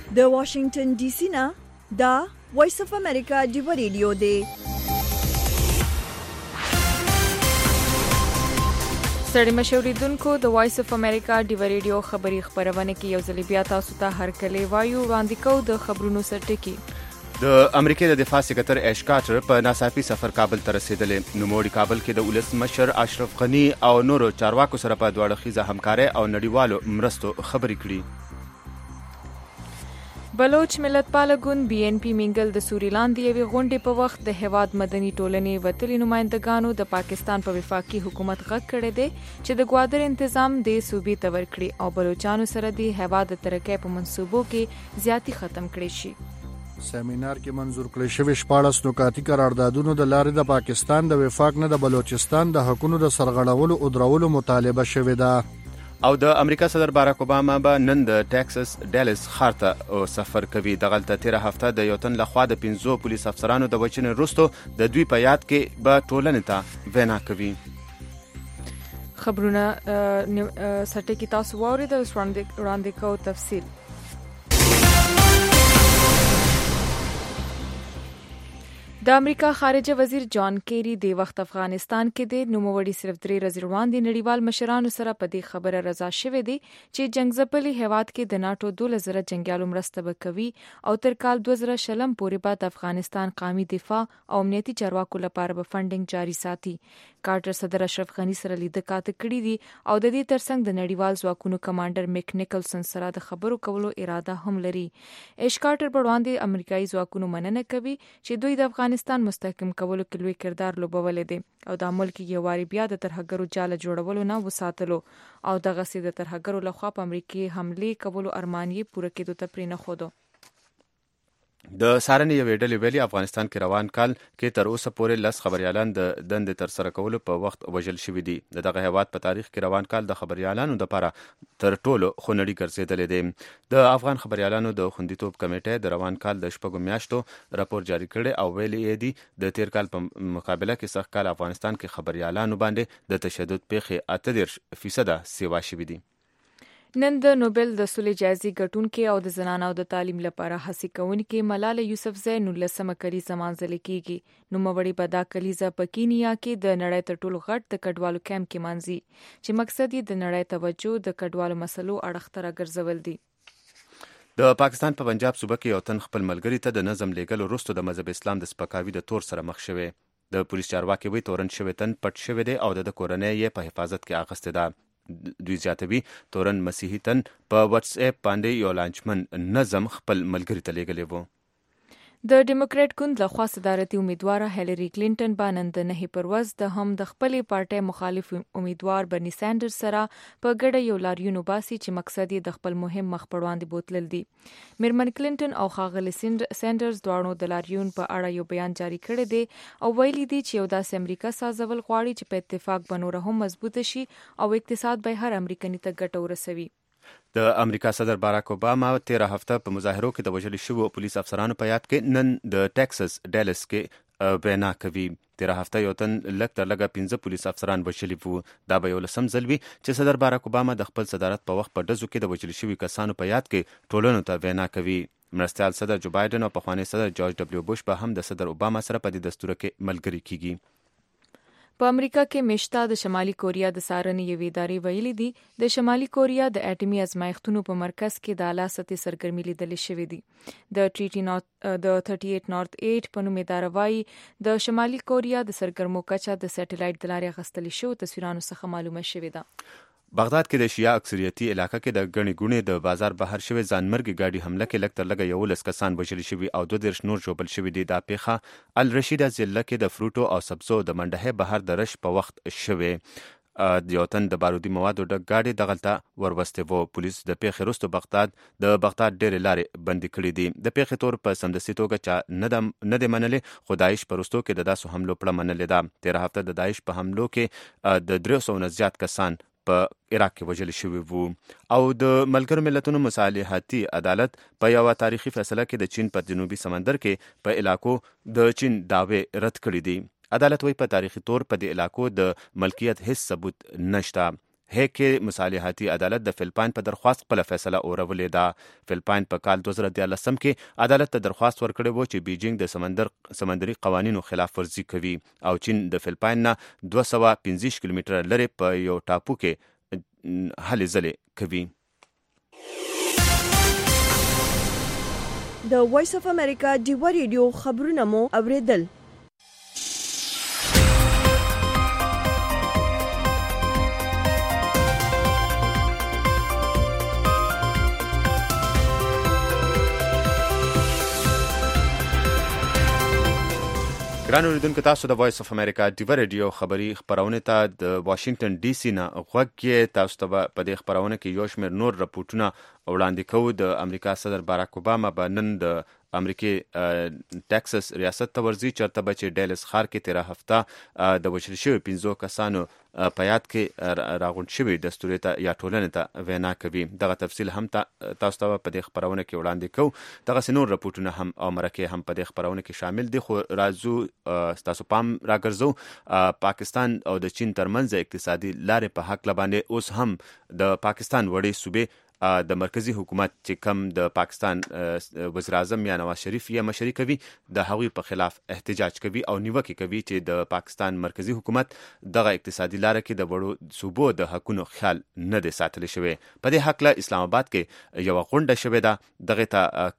د واشنگټن ډي سي نه دا وایس اف امریکا دی ریډیو دی. ستړي مشوریدونکو د وایس اف امریکا دی ریډیو خبری خبرونه کې یو ځل بیا تاسو ته هر کله وایو وړاندې کو د خبرونو سرټکی. د امریکای د دفاع سکرټر ایش کارټر په ناڅاپي سفر کابل ته رسیدلی. نوموړي کابل کې د ولسمشر اشرف غني او نورو چارواکو سره په دوه اړخیزه همکارۍ او نړیوالو مرستو خبرې کړي. بلوچ ملتپاله ګوند بي ان پی منګل د سوري لاندې یوې غونډې په وخت د هیواد مدني ټولنې وتلي نمائندګانو د پاکستان په وفاقي حکومت غږ کړی دی چې د ګوادر تنظیم د صوبې ته ورکړي او بلوچانو سره د هیواد د ترقۍ په منصوبو کې زیاتی ختم کړي شي. سیمینار کې منظور کړی شوی 14 نکاتي قراردادونو د لارې د پاکستان د وفاق نه د بلوچستان د حقونو د سرغړولو او درولو مطالبه شوې ده. او د امریکا صدر باراک اوباما به نن د ټیکساس ډالس ښار ته سفر کوي. دغلته تیره هفته د یو تن لخوا د 15 پولیس افسرانو د وژنې وروسته د دوی په یاد کې به ټولنې ته وینا کوي. خبرونه سرټکی تاسو واورئ د وړاندې کو تفصیل. د امریکا خارجه وزیر جان کیری د وخت افغانستان کې د نوموړي صرف 3 ورځې وړاندې نړیوال مشرانو سره په دې خبره رضا شوې دي چې جنگ ځپلي هیواد کې د ناتو 12,000 جنگیالو مرسته وکوي او تر کال 2020 پورې به د افغانستان قومي دفاع او امنیتي چارواکو لپاره به فنډینګ جاري ساتي. کارټر صدر اشرف غني سره لیدل کاته کړی دي او د دې ترڅنګ د نړیوال ځواکونو کمانډر میک نیکلسن سره د خبرو کولو اراده هم لري. ایش کارټر په وړاندې امریکایي ځواکونو مننه کوي چې دوی د افغانستان مستحکم کولو کې لوی کردار لوبولی دی او د ملک یو واری بیا د ترهګرو جاله جوړولو نه وساتلو او دغه سي د ترهګرو لخوا په امریکای حمله کولو ارماني پوره کېدو ته پرې نه خودو. د سارنې یوې ډلې ویلي افغانستان کې روان کال کې تر اوسه پورې 10 خبريالان د دندې تر سره کولو په وخت وژل شوي دي. دغه هیواد په تاریخ کې روان کال د خبريالانو لپاره تر ټولو خونړي ګرځېدلی دی. د افغان خبريالانو د خوندیتوب کمیټې د روان کال د 6 میاشتو راپور جاری کړی او ویلي دی د تیر کال په مقابله کې سږ کال افغانستان کې خبريالانو باندې د تشدد پیښې 38% سیوا شوي دي. نن د نوبل د سولې جایزې ګټونکې او د زنانو د تعلیم لپاره هڅې کوونکې ملاله یوسفزۍ 19مه کلیزه مانځلې کیږي. نوموړې به دا کلیزه په کینیا کې د نړۍ تر ټولو غټ د کډوالو کیمپ کې مانځي چې مقصد یې د نړۍ توجه د کډوالو مسلو اړخ ته راګرځول دي. د پاکستان په پنجاب صوبه کې یو تن خپل ملګري ته د نظم لیږلو وروسته د مذهب اسلام د سپکاوي د تور سره مخ شوی. د پولیس چارواکي وایي تورن شوی تن پټ شوی دی او د کورنۍ یې په حفاظت کې اخیستې ده. دوی زیاتوي تورن مسیحي تن په واتس اپ باندې یو لانچمن نظم خپل ملګري ته لیږلی و. د ډیموکریټ ګوند لخوا صدارتي امیدواره هیلری کلینټن به نن د 9 پروز د هم د خپلې پارټۍ مخالف امیدوار برني سانډرز سره په ګډه یو لاریون وباسي چې مقصد یې د خپل مهم مخ پر وړاندې بوتلل دي. میرمن کلینټن او ښاغلي سانډرز دواړو د لاریون په اړه یو بیان جاری کړی دی او ویلي دي چې یو داسې امریکا سازول غواړي چې په اتفاق به نور هم مضبوطه شي او اقتصاد به هر امریکایي ته ګټه ورسوي. د امریکا صدر باراک اوباما تیره هفته په مظاهرو کې د وژل شویو پولیس افسرانو په یاد کې نن د ټیکساس ډالس کې وینا کوي. تیره هفته یو تن لږ تر لږه 15 پولیس افسران وژلي وو. دا به یو لسم ځل وي چې صدر باراک اوباما د خپل صدارت په وخت په ډزو کې د وژل شویو کسانو په یاد کې ټولنو ته وینا کوي. مرستیال صدر جو بایدن او پخوانی صدر جورج ډبلیو بوش به هم د صدر اوباما سره په دې دستور کې ملګري کیږي. په امریکا کې مشتا د شمالي کوریا د سارنې یوې ادارې ویلي دي د شمالي کوریا د اټومي ازمایښتونو په مرکز کې د اعلی سطحي سرګرمي لیدل شوې دي. د 38 نارت 8 په نوم اداره وايي د شمالي کوریا د سرګرمو کچه د سټلایټ د لارې اخیستل شوو تصویرونو څخه معلومه شوې ده. بغداد کې د شیعه اکثریتي علاقه کې د ګڼې ګوڼې د بازار بهر شوی ځانمرګي ګاډي حمله کې لږ تر لږه 11 کسان وژل شوي او 22 نور ژوبل شوي دي. دا پیښه الرشیده ضلع کې د فروټو او سبزو د منډهې بهر د رش په وخت شوی. یو تن د بارودي موادو ډک ګاډي دغلته وروسته وو. پولیس د پیښې وروسته بغداد ډېرې لارې بندي کړې دي. د پیښې تور په سمدستي توګه چا نه دی منلې خو داعش په وروستو کې د داسو حملو پړه منلې ده. تیره هفته د داعش په حملو کې د 300 نه زیات کسان په عراق کې وژل شوي وو. او د ملګرو ملتونو مصالحتي عدالت په یو تاریخي فیصله کې د چین په جنوبي سمندر کې په علاقو د چین دعوې رد کړې دي. عدالت وایي په تاریخي طور په دې علاقو د ملکیت هیڅ ثبوت نشته. هیګ کې مصالحاتي عدالت د فلپاین په درخواست خپل فیصله اورولې ده. فلپاین په کال 2013 کې عدالت ته درخواست ورکړی و چې بیجینګ د سمندري قوانینو خلاف ورزي کوي او چین د فلپاین نه 215 کیلومتره لرې په یو ټاپو کې هلې ځلې کوي. د وایس اف امریکا ډیوا ریډیو خبرونه مو اوریدل. ګران اوریدونکو، تاسو د وایس اف امریکا ډیوا ریډیو خبری خبرونه ته د واشنگټن ډي سي نه غوږ کې. تاسو ته په دې خبرونه کې یو شمېر نور راپورټونه وړاندې کوو. د امریکا صدر باراک اوباما به نن د امریکای ټکساس ریاست ته ورځي، چېرته به چې ډیلس ښار کې تیره هفته د وژل شوي 15 کسانو په یاد کې راغونډ شوي دستوري ته یا ټولنې ته وینا کوي. دغه تفصیل هم تاسو ته په دې خبرونه کې وړاندې کوو. دغسې نور راپورټونه هم او مرکې هم په دې خبرونه کې شامل دي. خو راځو تاسو پام راګرځو پاکستان او د چین ترمنځ اقتصادي لارې په هکله باندې. اوس هم د پاکستان وړې صوبې د مرکزی حکومت چې کم د پاکستان وزیر اعظم یا نواز شریف یې مشري کوي، د هغوی په خلاف احتجاج کوي او نیوکې کوي چې د پاکستان مرکزی حکومت دغه اقتصادي لاره کې د وړو صوبو د حقونو خیال نه دی ساتلی شوی. په دې هکله اسلام آباد کې یوه غونډه شوې ده. دغه ته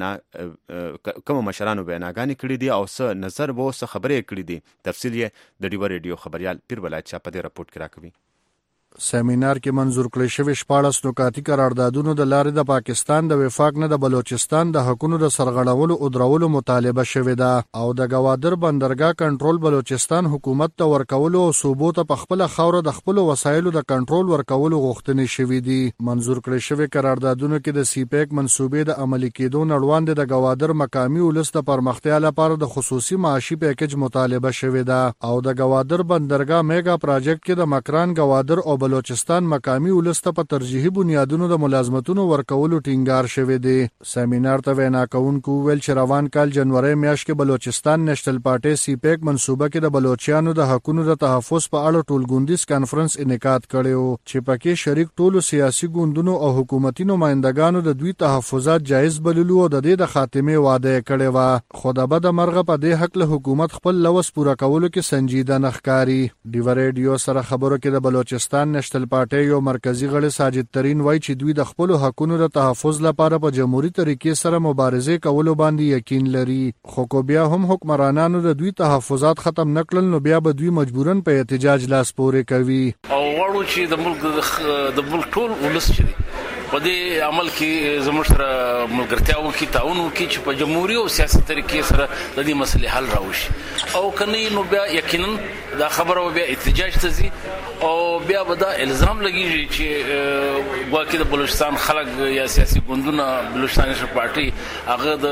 کوم مشرانو ویناګانې کړي دي او څه نظر و څه خبرې کړي دي. تفصیل یې د ډیوا ریډیو خبریال پیر ولایت شاه په دې راپورټ کې راکوي. سیمینار کې منظور کړی شوی 14 نکاتي قراردادونو د لارې د پاکستان د وفاق نه د بلوچستان د حقونو د سرغړولو او درولو مطالبه شوې ده او د گوادر بندرګاه کنټرول بلوچستان حکومت ته ورکولو او صوبو ته په خپل خوره د خپل وسایلو د کنټرول ورکولو غوښتنې شوې دي. منظور کړی شوی قراردادونو کې د سیپیک منصوبې د عملي کېدو نړوان د گوادر مقامي ولس د پرمختیا لپاره د خصوصي معاشي پیکج مطالبه شوې ده او د گوادر بندرګاه میگا پروجیکټ کې د مکران گوادر او بلوچستان مقامی ولس ته په ترجیحي بنیادونو د ملازمتونو ورکولو ټینګار شوی دی. سیمینار ته وینا کوونکو ویل چې روان کال جنوري میاشت کې بلوچستان نېشنل پارټي سیپیک منصوبه کې د بلوچستانو د حقونو د تحفظ په اړه ټولګوندیز کانفرنس انعقاد کړی و چې پکې شریک ټولو سیاسي ګوندونو او حکومتي نمائندګانو د دوی تحفظات جایز بللو او د دې د خاتمه وعده کړې و. خو د بد مرغه په دې حق له حکومت خپل لوس پوره کولو کې سنجیده نه ښکاري. ډیوا ریډیو سره خبرو کې د بلوچستان نېشنل پارټي یو مرکزی غړی ساجد ترین وایي چې دوی د خپل حقونو د تحفظ لپاره په جمهوریت طریقې سره مبارزه کولو باندې یقین لري. خو کو بیا هم حکمرانانو د دوی تحفظات ختم نکړل نو بیا به دوی مجبورن په احتجاج لاس پورې کوي. او وړو چې د ملک ټول ولس شي په دې عمل کې زموږ سره ملګرتیا وکړي، تعاون وکړي چې په جمهوریت او سیاسي طریقې سره د دې مسلې حل راوشي او کني نو بیا یقینا دا خبره بیا احتجاج ته ځي او بیا به دا الزام لګیږي چې واکې د بلوچستان خلک یا سیاسي ګوندونه بلوچستان نېشنل پارټي هغه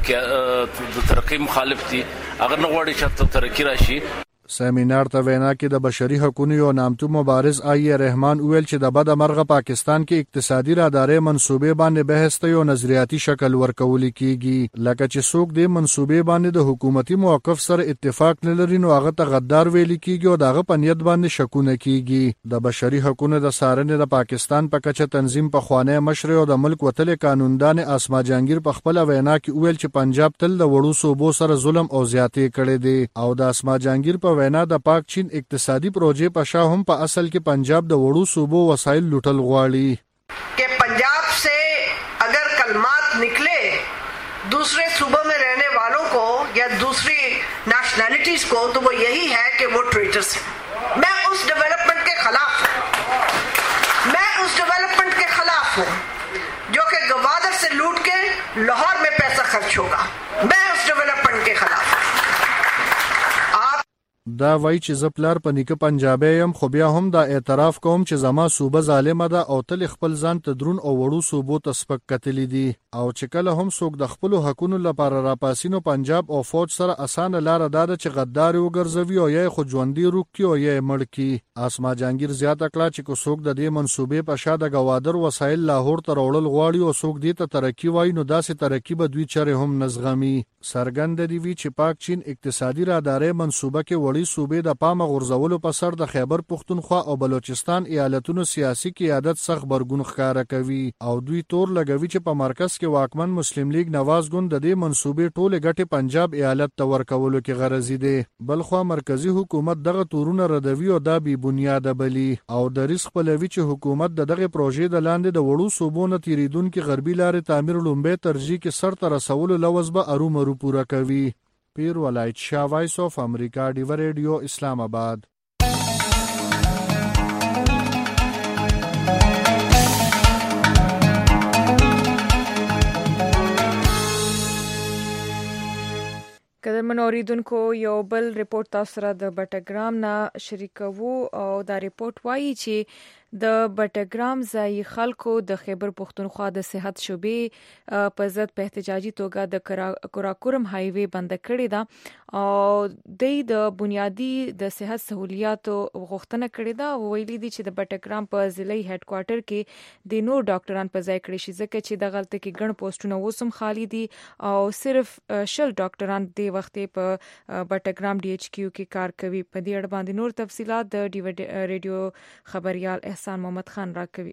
د ترقۍ مخالف دي، هغه نه غواړي چې ترقي راشي. سیمینار ته وینا کې د بشري حقوقو یو نامتو مبارز آی رحمان ویل چې د بد مرغه پاکستان کې اقتصادي رادارې منصوبې باندې بحث ته یو نظریاتي شکل ورکول کیږي، لکه چې څوک د منصوبې باندې د حکومتي موقف سره اتفاق نه لري نو هغه ته غدار ویل کیږي او دغه په نیت باندې شکونه کیږي. د بشري حقوقو د سارنې د پاکستان په کچه تنظیم په خوانه مشر او د ملک وتل قانوندان اسما جهانگیر په خپل وینا کې ویل چې پنجاب تل د وړو صوبو سره ظلم او زیاتې کړي دي او د اسما جهانگیر په وینا د پاک چین اقتصادی پروژې په شا هم په اصل کې پنجاب د وړو صوبو وسایل لوټل غواړي کہ पंजाब से अगर कलमात निकले दूसरे सूबों में रहने वालों को या दूसरी नेशनैलिटीज को तो वो यही है कि वो ट्रेटर्स हैं. मैं उस डेवलपमेंट के खिलाफ हूँ जो कि गवादर से लूट के लाहौर में पैसा खर्च होगा. मैं उस डेवलपमेंट के खिलाफ हूँ. دا وایي چې زپلار په نیکه پنجابی يم خو بیا هم دا اعتراف کوم چې زما صوبه ظالمه ده او تل خپل ځان ته درون او وړو صوبو ته سپک کتلی دي او چې کله هم څوک د خپل حقونو لپاره راپاسینو پنجاب او فوج سره اسانه لار ده چې غدار وګرځوي او یې خو ژوندۍ روکي او یې مړ کی. اسما جهانگیر زیاته کړه چې کو څوک د دې منصوبې په شا د گوادر وسایل لاهور ته راوړل غواړي او څوک دې ته ترقی وایي نو داسې ترقی به دوی چره هم نزغمي. سرګند دی وی چې پاک چین اقتصادي رادارې منصوبه کې وړي صوبې د پامه غورځولو په سر د خیبر پښتونخوا او بلوچستان ایالتونو سیاسي قیادت سخت برګون ښکارا کوي او دوی تور لګوي چې په مرکز کې واکمن مسلم لیگ نواز ګوند د دې منصوبې ټوله ګټې پنجاب ایالت ته ورکولو کې غرضی دي. بلخوا مرکزی حکومت دغه تورونه ردوي او دا بی بنیاد بلی او د رزق پلوي چې حکومت دغه پروژې د لاندې د وړو صوبونو تیریدونکو غربي لارې تعمیر لومبه ترجیح کې سر ته رسولو لوز به ارومرو پورا کوي. پیر ولایت شاه، وایس اف امریکا، ډیو ریډیو، اسلام آباد. قدرمن اوریدونکو، یو بل ریپورت تاسو سره د بټګرام نه شریکوو او دا ریپورت وایي چې د بټګرام ځای خلکو د خیبر پښتونخوا د صحت شعبې په ضد په احتجاجي توګه د کوراکورم های وی بند کړی دا او د بنیادی د صحت سہولیاتو غوښتنه کړې ده او ویلي دي چې د بټګرام په ضلعي هډ کوارټر کې د نور ډاکټران په ځای کړی شي ځکه چې د غلطه کې ګڼ پوسټونه وسم خالی دي او صرف شل ډاکټران د وخت په بټګرام ډي ایچ کیو کې کار کوي. په دې اړه باندې نور تفصيلات د ډیو ریډیو خبريال احسان محمد خان راکوي.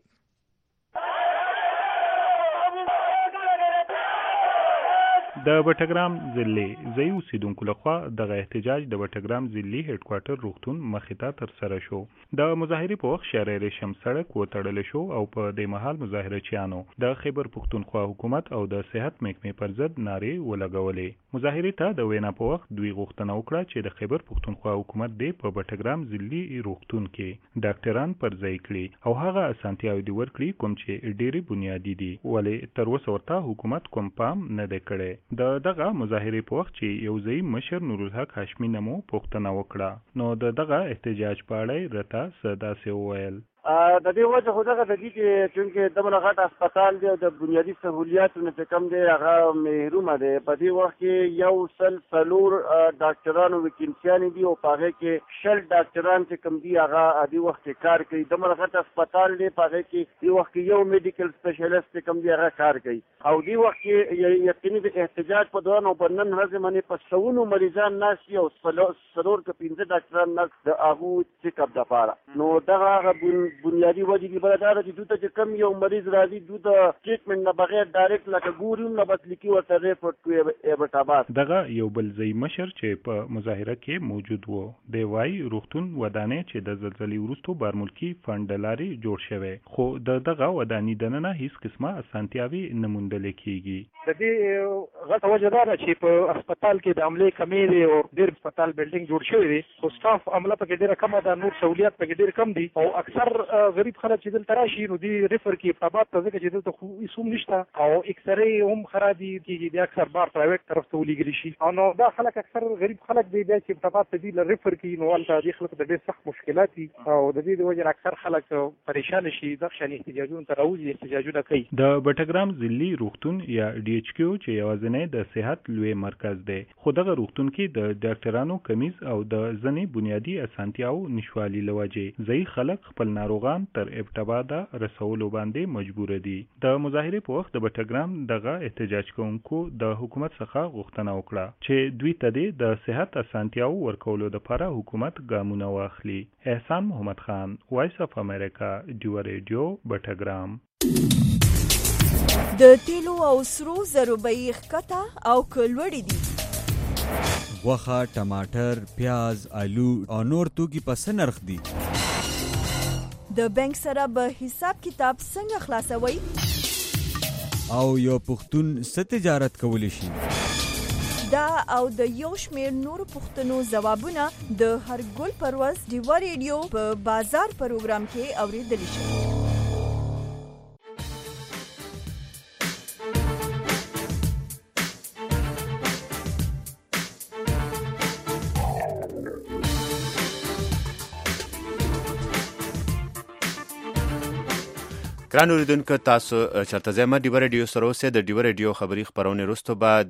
د بټګرام ضلع ځای اوسیدونکو لخوا دغه احتجاج د بټګرام ضلعي هډ کوارټر روغتون مخې ته ترسره شو. د مظاهرې په وخت شارع ریشم سړک وتړل شو او په دې مهال مظاهرچیانو د خیبر پښتونخوا حکومت او د صحت محکمې پر ضد نارې ولګولې. مظاهرې ته د وینا په وخت دوی غوښتنه وکړه چې د خیبر پښتونخوا حکومت د په بټګرام ضلعي روغتون کې ډاکټران پر ځای کړي او هغه اسانتیاوې دی ورکړي کوم چې ډېری بنیادی دي، ولې تر اوسه ورته حکومت کوم پام نه دی کړی. دغه مظاهرې په وخت چې یو ځای مشر نورالحق هاشمي نمو پوښتنه وکړه نو دغه احتجاج په اړه رته سداسې وویل. د دې وجه خو دغه د دې چې چونکې دمره غټ هسپتال دی او د بنیادي سهولیاتو نه کم دی هغه محرومه دی. په دې وخت کې 104 ډاکټرانو ویکینسیانې دي او په هغه کې 60 ډاکټران چې کم دي هغه دې وخت کې کار کوي. دمره غټ هسپتال دی، په هغه کې دې وخت کې یو میډیکل سپیشلیست چې کم دی هغه کار کوي او دې وخت کې یقیني د احتجاج په دوران او په نن ورځ باندې په سونو مریضان ناشي او څلور که 15 ډاکټران ناست د هغو چیک اپ دپاره. نو دغه بنیادی وجه دی بلدار چې دوی ته کم یو مریض راځي دوی ته ټریټمنټ نه بغیر ډایرکټ لکه ګوریم نه بس لیکي ورته ریفر ټو ایبټ آباد. دغه یو بل ځای مشر چې په مظاهره کې موجود وو دی وایي روغتون ودانې چې د زلزلې وروسته بارملکي فند لاري جوړ شوی خو دغه ودانې دننه هیڅ قسمه اسانتیاوي نه موندل کیږي. د دې غټه وجه دا ده چې په هسپتال کې د عملې کمې دي او ډېر هسپتال بلډینګ جوړ شوی دی خو سټاف عمله پکې ډېره کمه ده، نور سہولیات پکې ډېر کم دي او اکثر غریب خلک چې دلته راشي نو دی ریفر کې په آباد ته ځکه چې دلته خو هیڅ نشته او اکثره هم خرابي کېږي د اکثر بار پرایویټ طرف ته ولېږل شي او نو دا خلک اکثر غریب خلک دی بیا چې په آباد ته دی ریفر کې نو هلته دې خلکو ته ډېر سخت مشکلات دي او د دې د وجې اکثر خلک پریشان شي دغه شان احتجاجونه ته راوځي احتجاجونه کوي. د بټګرام ضلعي روغتون یا ډي ایچ کیو چې یوازینی د صحت لوی مرکز دی خو دغه روغتون کې د ډاکټرانو کمیز او د ځنې بنیادی اسانتیاو نشوالي لوجې ځای خلک خپل ناروغان تر ابتبادا رسولو باندې مجبور دي. د مظاهرې په وخت د بټګرام دغه احتجاج کوونکو د حکومت څخه غوښتنه وکړه چې دوی ته د صحت اسانتیاو ورکولو لپاره حکومت ګامونه واخلي. احسان محمد خان، وایس اف امریکا، ډیو ریډیو، بټګرام. د تیلو او سرو زرو بیې ښکته او کلوړې دي. غوښه، ټماټر، پیاز، آلو او نور توکي په څه نرخ دي؟ د بانک سره به حساب کتاب څنګه خلاصوي؟ او یو پښتون څه تجارت کولی شي؟ دا او د یو شمېر نورو پوښتنو ځوابونه د هر ګل پر ورځ ډیو ریډیو په بازار پروګرام کې اورېدلی شي. ګران اوریدونکو تاسو چرته زما ډیو ریډیو سره اوسئ. د ډیو ریډیو خبری خبرونه وروسته بعد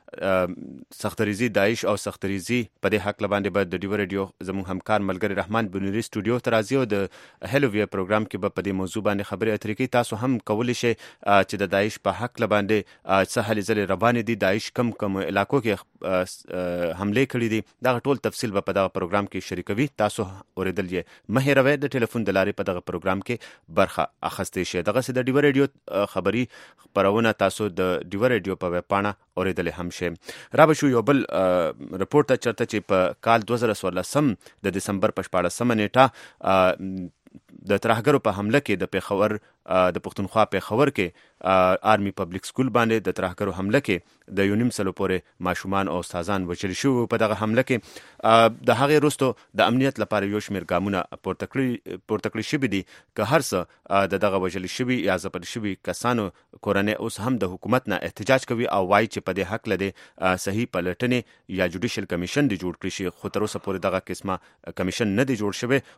سختریزي داعش او سختریزي په دې حق لباندې بعد د ډیو ریډیو زموږ همکار ملګری رحمان بنوري سټوډیو ته راځي او د هلو وی پروګرام کې په دې موضوع باندې خبرې اترې کوي. تاسو هم کولی شئ چې د داعش په حق لباندې څه هلې ځلې روانې دي، داعش کم علاقو کې حمله کړې دي، دا ټول تفصیل په دغه پروګرام کې شریکوي. تاسو اوریدل یې مه هېروئ، د ټلیفون د لارې په دغه پروګرام کې برخه اخیستی شئ. دغه د ډیو ریډیو خبری خبرونه تاسو د ډیو ریډیو په ویب پاڼه اوریدل هم شئ. را به شو یو بل رپورټ ته چرته چې په کال 2014 د دسمبر په 14 نیټه د ترهګرو په حمله کې د پیښور د پښتونخوا پیښور کې آرمی پبلک سکول باندې د ترهګرو حمله کې د 1.5 پورې ماشومان او استادان وژل شو. په دغه حمله کې د هغې وروسته د امنیت لپاره یو شمېر ګامونه پورته کړي شوي دي که هر څه د دغه وژل شوي یا ځپل شوي کسانو کورنۍ اوس هم د حکومت نه احتجاج کوي او وایي چې په دې حق لدې صحیح پلټنې یا جوډیشل کمیشن دی جوړ کړي شي. خو تر اوسه پورې دغه قسمه کمیشن نه دی جوړ شوی،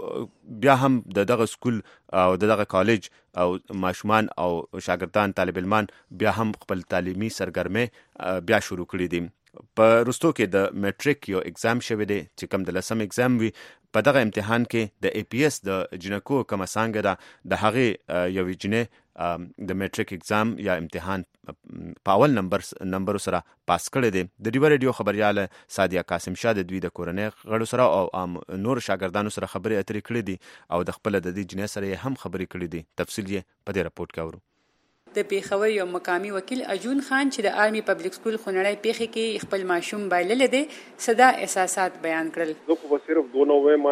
خو بیا هم دغه سکول او دغه کالج او ماشومان او شاګردان طالب علمان بیا هم خپل تعلیمي سرګرمۍ بیا شروع کړي دي. په وروستو کې د میټریک یو اگزام شوی دی چې کوم د 10 اگزام وي. په دغه امتحان کې د ای پی ایس د جنکو کومه څانګه ده د هغې یوې جنې د میټریک اگزام یا امتحان په اول نمبر سره پاس کړی دی. د ډیو ریډیو خبريال سادیه قاسم شاه د دوی د کورنۍ غړو سره او نور شاګردانو سره خبرې اترې کړې دي او د خپل د دې جنې سره هم خبرې کړې دي. تفصیل یې په دې راپورټ کې اورو. د پیښور یو مقامی وکیل اجون خان چې د آرمی پبلک سکول خنړی پیښې کې خپل ماشوم بایلل دي صدا احساسات بیان کړل. زه خو صرف دونه وایم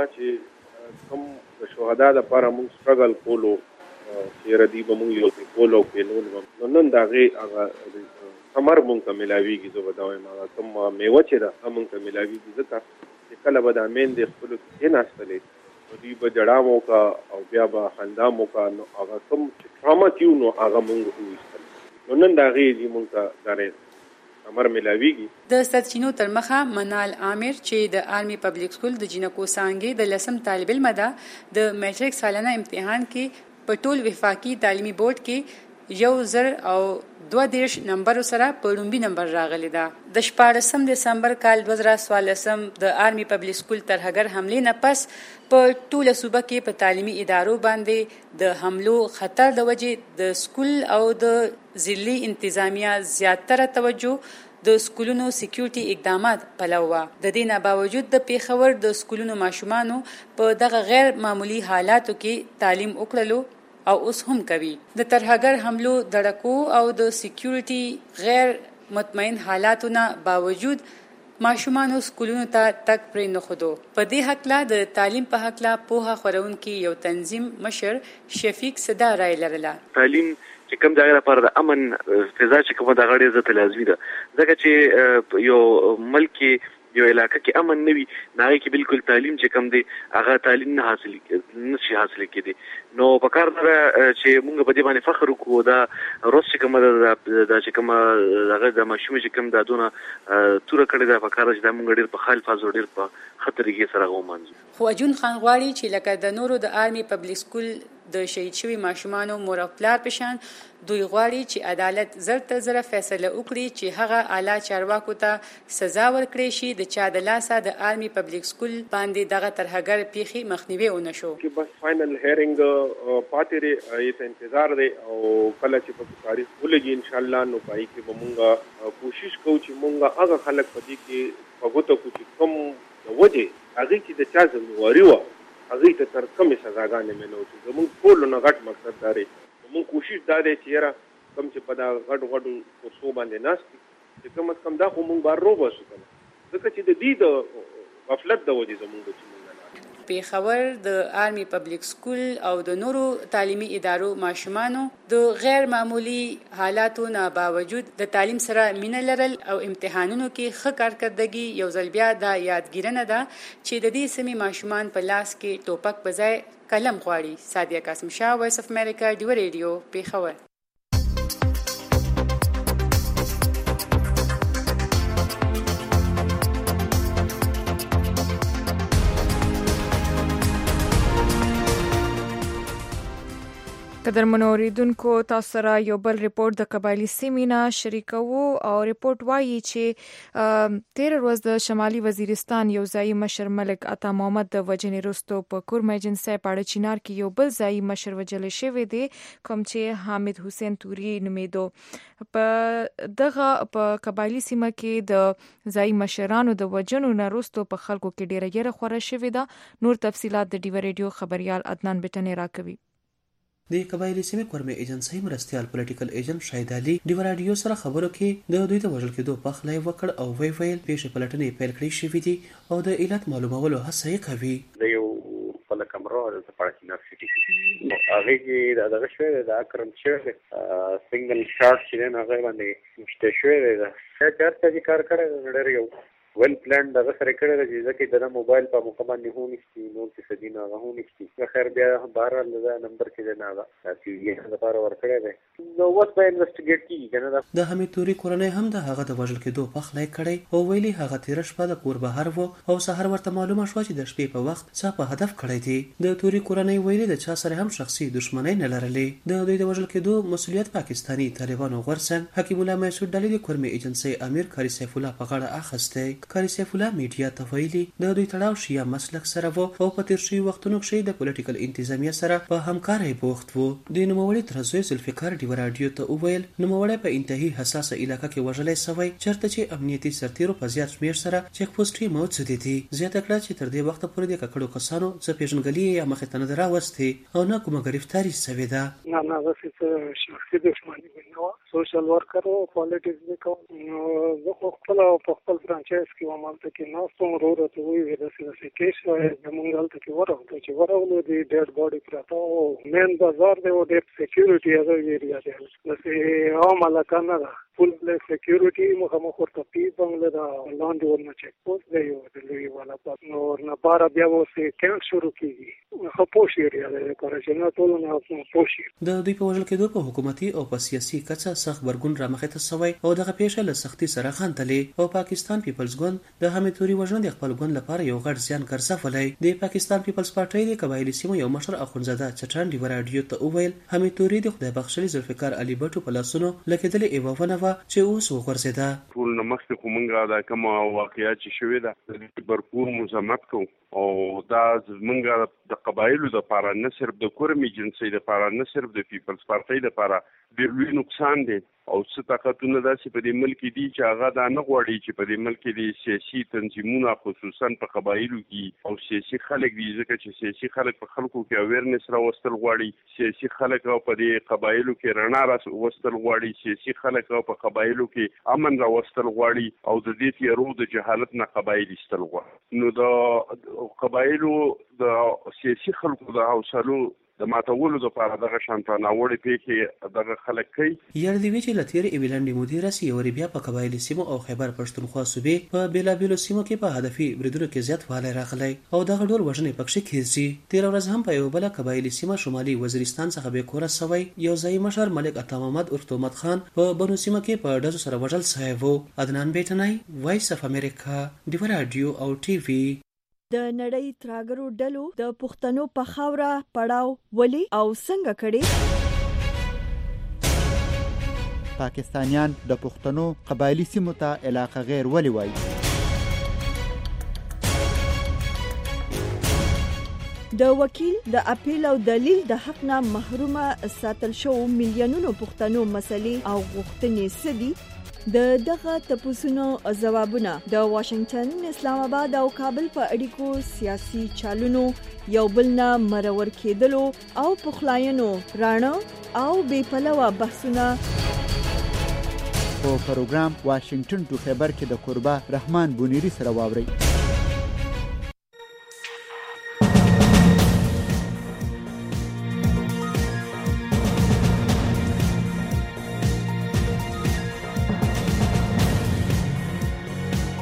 چې کوم د شهدا د لپاره موږ سټرګل کولو چې ردی به موږ یو کولو په نن دا غي هغه ثمر موږ ته ملاویږي. زه به دا وایم هغه کوم میوه چې دا موږ ته ملاویږي ځکه چې کله به د امین د خپل کې ناشتلې دوی به جړامو کا او بیا به خندامو کا نو هغه کوم ټراما کیو نو هغه موږ وېستل نو نن دا غي موږ ته دارې امر ملاویږي. د سرچینو تر مخه منال عامر چې د آرمی پبلک سکول د جنکو څانګې د 10 طالب علم ده د میټریک سالانه امتحان کې په ټول وفاقي تعلیمي بورډ کې 1,032 نمبر سره په لومبي نمبر راغلی ده. د 14 دسمبر کال 2014 د آرمی پبلک سکول ترهګر حمله نه پس په ټوله صوبه کې په تعلیمي ادارو باندې د حملو خطر د وجې د سکول او د ضلعي انتظامیه زیاتره توجه د سکولونو سکیورټي اقدامات پلوه. د دې نه باوجود د پیښور د سکولونو ماشومانو په دغه غیر معمولی حالاتو کې تعلیم وکړلو او اوس هم کوي. د ترهګر حملو دړکو او د سکیورټي غیر مطمئن حالاتو نه باوجود ماشومانو سکولونو ته تک پرې نه خودو. په دې حقله د تعلیم په حقله پوهه خورونکي یو تنظیم مشر شفیق صدا رای لرله. تعلیم چې کوم ځای لپاره د امن فضا چې کومه د غړي عزت لازمي ده ځکه چې یو ملک یو علاقه کې امن نه وي ناغي کې بالکل تعلیم چې کم دی هغه تعلیم نه حاصل کېدي. نو په کار دا چې موږ په دې باندې فخر وکړو دا روس چې کومه دا چې کومه هغه د ماشوم چې کوم دا دونه توره کړی دا په کار چې دا موږ ډېر په خال فازو ډېر په خطر کې سره ومانځو. خو اجون خان غواړي چې لکه د نورو د آرمی پبلک سکول د شهید شوی ماشومانو مور او پلار پشان دوی غواړي چې عدالت زر تر زر فیصله وکړي چې هغه اعلی چارواکو ته سزا ورکړي شي د چا د لاسه د آرمی پبلک سکول باندې دغه ترهګر پیخي مخنیوي ونشو. چې بس فائنل هیرینګ پاتې لري ایت انتظار دی او کله چې په تاریخ ولګي ان شاء الله نو پای کې مونږه کوشش کوو چې مونږه هغه خلک پدې کې پغوته کو چې کوم وجه هغه چې د چا ذمہواری و هغه ته تر کومه سزاګانې ملو چې زموږ ټول نه غټ مقصد دی. موږ کوشش دا دی چې یاره کم چې په دا غټو کوڅو باندې ناست چې کم از کم دا خو موږ بار رو باسو کنه ځکه چې د دې د غفلت د وجې زموږ چې پیښور د آرمی پبلک سکول او د نورو تعلیمي ادارو ماشومانو د غیر معمولی حالاتو نه باوجود د تعلیم سره مینه لرل او امتحانونو کې ښه کارکردګي یو ځل بیا د یادګیرنه ده چې د دې سیمې ماشومان په لاس کې ټوپک په ځای قلم غواړي. سادیه قاسم شاه، وایس اف امریکا، ډیو ریډیو، پیښور. قدرمنو اوریدونکو تاسو سره یو بل ریپورت د قبایلی سیمینا شریکو او ریپورت وایي چې 13 ورځ د شمالي وزیرستان یو ځای مشر ملک عطا محمد د وجنې رستو په کورمه ایجنسي پاړه چینار کې یو بل ځای مشر وجل شوی دی کوم چې حامد حسین توري نومیدو په دغه په قبایلی سیمه کې د ځای مشرانو د وجنو نرستو په خلکو کې ډیره یره خوره شوی ده. نور تفصيلات د ډیو ریډیو خبريال عدنان بټنې راکوي. د قبایلی سیمې کورمه ایجنسي مرستيال پولیټیکل ایجنټ شاهد علي د رادیو سره خبرو کې د دوی ته وژل کېدو په خلای وکړ او ویل پیښه پلټنې پیل کړې شوې دي او د علت معلومولو هڅه یې کوي. د یو خپل کمرو د پارکینګ سټي نو هغه کې دغه شوی د اکرم شوی سنگل شارټ چې نه هغه باندې مشته شوی دا چارته چې کار کړی ډېر یو ول پلان دغه سره کړی چې ځکه د موبایل په مقام نه هونی شي نو چې سدينا غوونی شي خیر بیا بهر له نمبر کې نه دا چې یې لپاره ورکړی دی نو وڅ به انویسټیګیټ کیږي کنه. د حمید توري کورنۍ هم د هغه د وژل کېدو په خلای کړی او ویلي هغه تیر شپه د کور بهر وو او سحر ورته معلومه شو چې د شپې په وخت څه په هدف کړی دی. د توري کورنۍ ویلي د چا سره هم شخصي دښمنۍ نه لرلې. د دوی د وژل کېدو مسولیت پاکستاني طالبانو غورسنګ حکیم الله محسود ډلې د کورمه ایجنسي امیر کاری سیف الله په غاړه اخسته. کاری سیف الله میډیا ته ویلي د دوی تړاو شیا مسلک سره وو او په تیر شوي وختونو کې د پولیټیکل انتظامیه سره په همکارۍ بوخت وو. د نوموړي ترڅو ذوالفقار ډیو رادیو ته وویل نوموړی په انتهایی حساسه علاقه کې وژلای شوی چرته چې امنیتي سرتیرو په زیات شمیر سره چیک پوسټ موجود دي. زیاته کړه چې تر دې وخت پورې د ککړو کسانو څخه پیژنګلي یا مخې ته نه راوستي او نه کومه گرفتاری شوې ده. نه غوښتل شخصي دښمنی نه سوشل ورکر او پالیټکس وکاو زه خپل فرانچایز کې عملته کې نه څوم ورته وی د سې کیس د مونږ ته ورته چې ورولو دی ډیډ باډي پراته او مین بازار دی او ډیپ سکیورټي هغه ایریا دی نو عمل کنه ده فل سکیورټي مخامخ ورته پی بنگله دا لاندې ورنه چک پوسټ دی او د لوی والا پات نو نه بار بیا وسه کېنټ شروع کیږي خو پوش ایریا دی کارچنه ټول نه پوش د دوی په وژل کېدو په حکومتي او په سیاسي کچه سخت برګون رامخې ته سوی او دغه پیښه له سختي سره خانتلې او پاکستان پیپلز ګوند د حمید توري وژنه د خپل ګوند لپاره یو غټ زیان ګرځولای. د پاکستان پیپلز پارټي د قبایلی سیمو یو مشر اخونزاده چټان ډیو رادیو ته وویل حمید توري د خدای بخښلي ذوالفقار علي بټو په لاسونو لکه دلې ایوونه چې اوس وغورځیدا. ټول نمخته کومنګا دا کوم واقعیا چې شوې ده برپور مزمت کو او دا زمونږ د قبایلو د لپاره نه صرف د کورم ایجنسي د لپاره نه صرف د پیپلز پارټي د لپاره ډېر لوی نقصان دی او څه طاقتونه داسې په دې ملک دي چې هغه دا نه غواړي چې په دې ملک کې سیاسي تنظیمونه خصوصا په قبایلو کې او سیاسي خلک دي ځکه چې سیاسي خلک په خلکو کې اویرنس راوستل غواړي سیاسي خلک او په دې قبایلو کې رڼا راوستل غواړي سیاسي خلک او په قبایلو کې امن راوستل غواړي او د دې تیرو د جهالت نه قبایل استل غواړي. نو د قبایلو د سیاسي خلکو د حوصلو د ماتولو لپاره دغه شانتاناوړې پیښې دغه خلک کوي. یار دی چې لتیر ایویلانډي مدیر سی یوري بیا په قبایلی سیمو او خیبر پښتونخوا صوبې په بیلابیلو سیمو کې په هدفي بریدونو کې زیات فعال راغلی او دغه ډول وژنې پکښې کېږي. 13 ورځ هم په یو بل قبایلی سیمه شمالي وزیرستان څخه به کور سوی یو ځای مشر ملک عطا محمد ارتومت خان په بنو سیمه کې په ډزو سره وژل شوی وو. عدنان بیٹنای وایس اف امریکا ډیو رادیو او ټي وي. د نړۍ تراګرو ډلو د پښتنو په خاوره پړاو ولي او څنګه کړي. پاکستانیان د پښتنو قبایلی سیمو ته علاقه غیر ولي وایي. د وکیل د اپیل او دلیل د حق نه محرومه ساتل شو میلیونونو پښتنو مسلې او غوښتنې سدي. د دغه تپوسونو ځوابونه د واشنگټن، اسلام آباد او کابل په اړیکو سیاسي چالونو یو بل نه مرور کېدلو او پخلاینو رانه او بې پلوه بحثونه په پروګرام واشنگټن ټو خیبر کې د قربا رحمان بونیری سره واوري.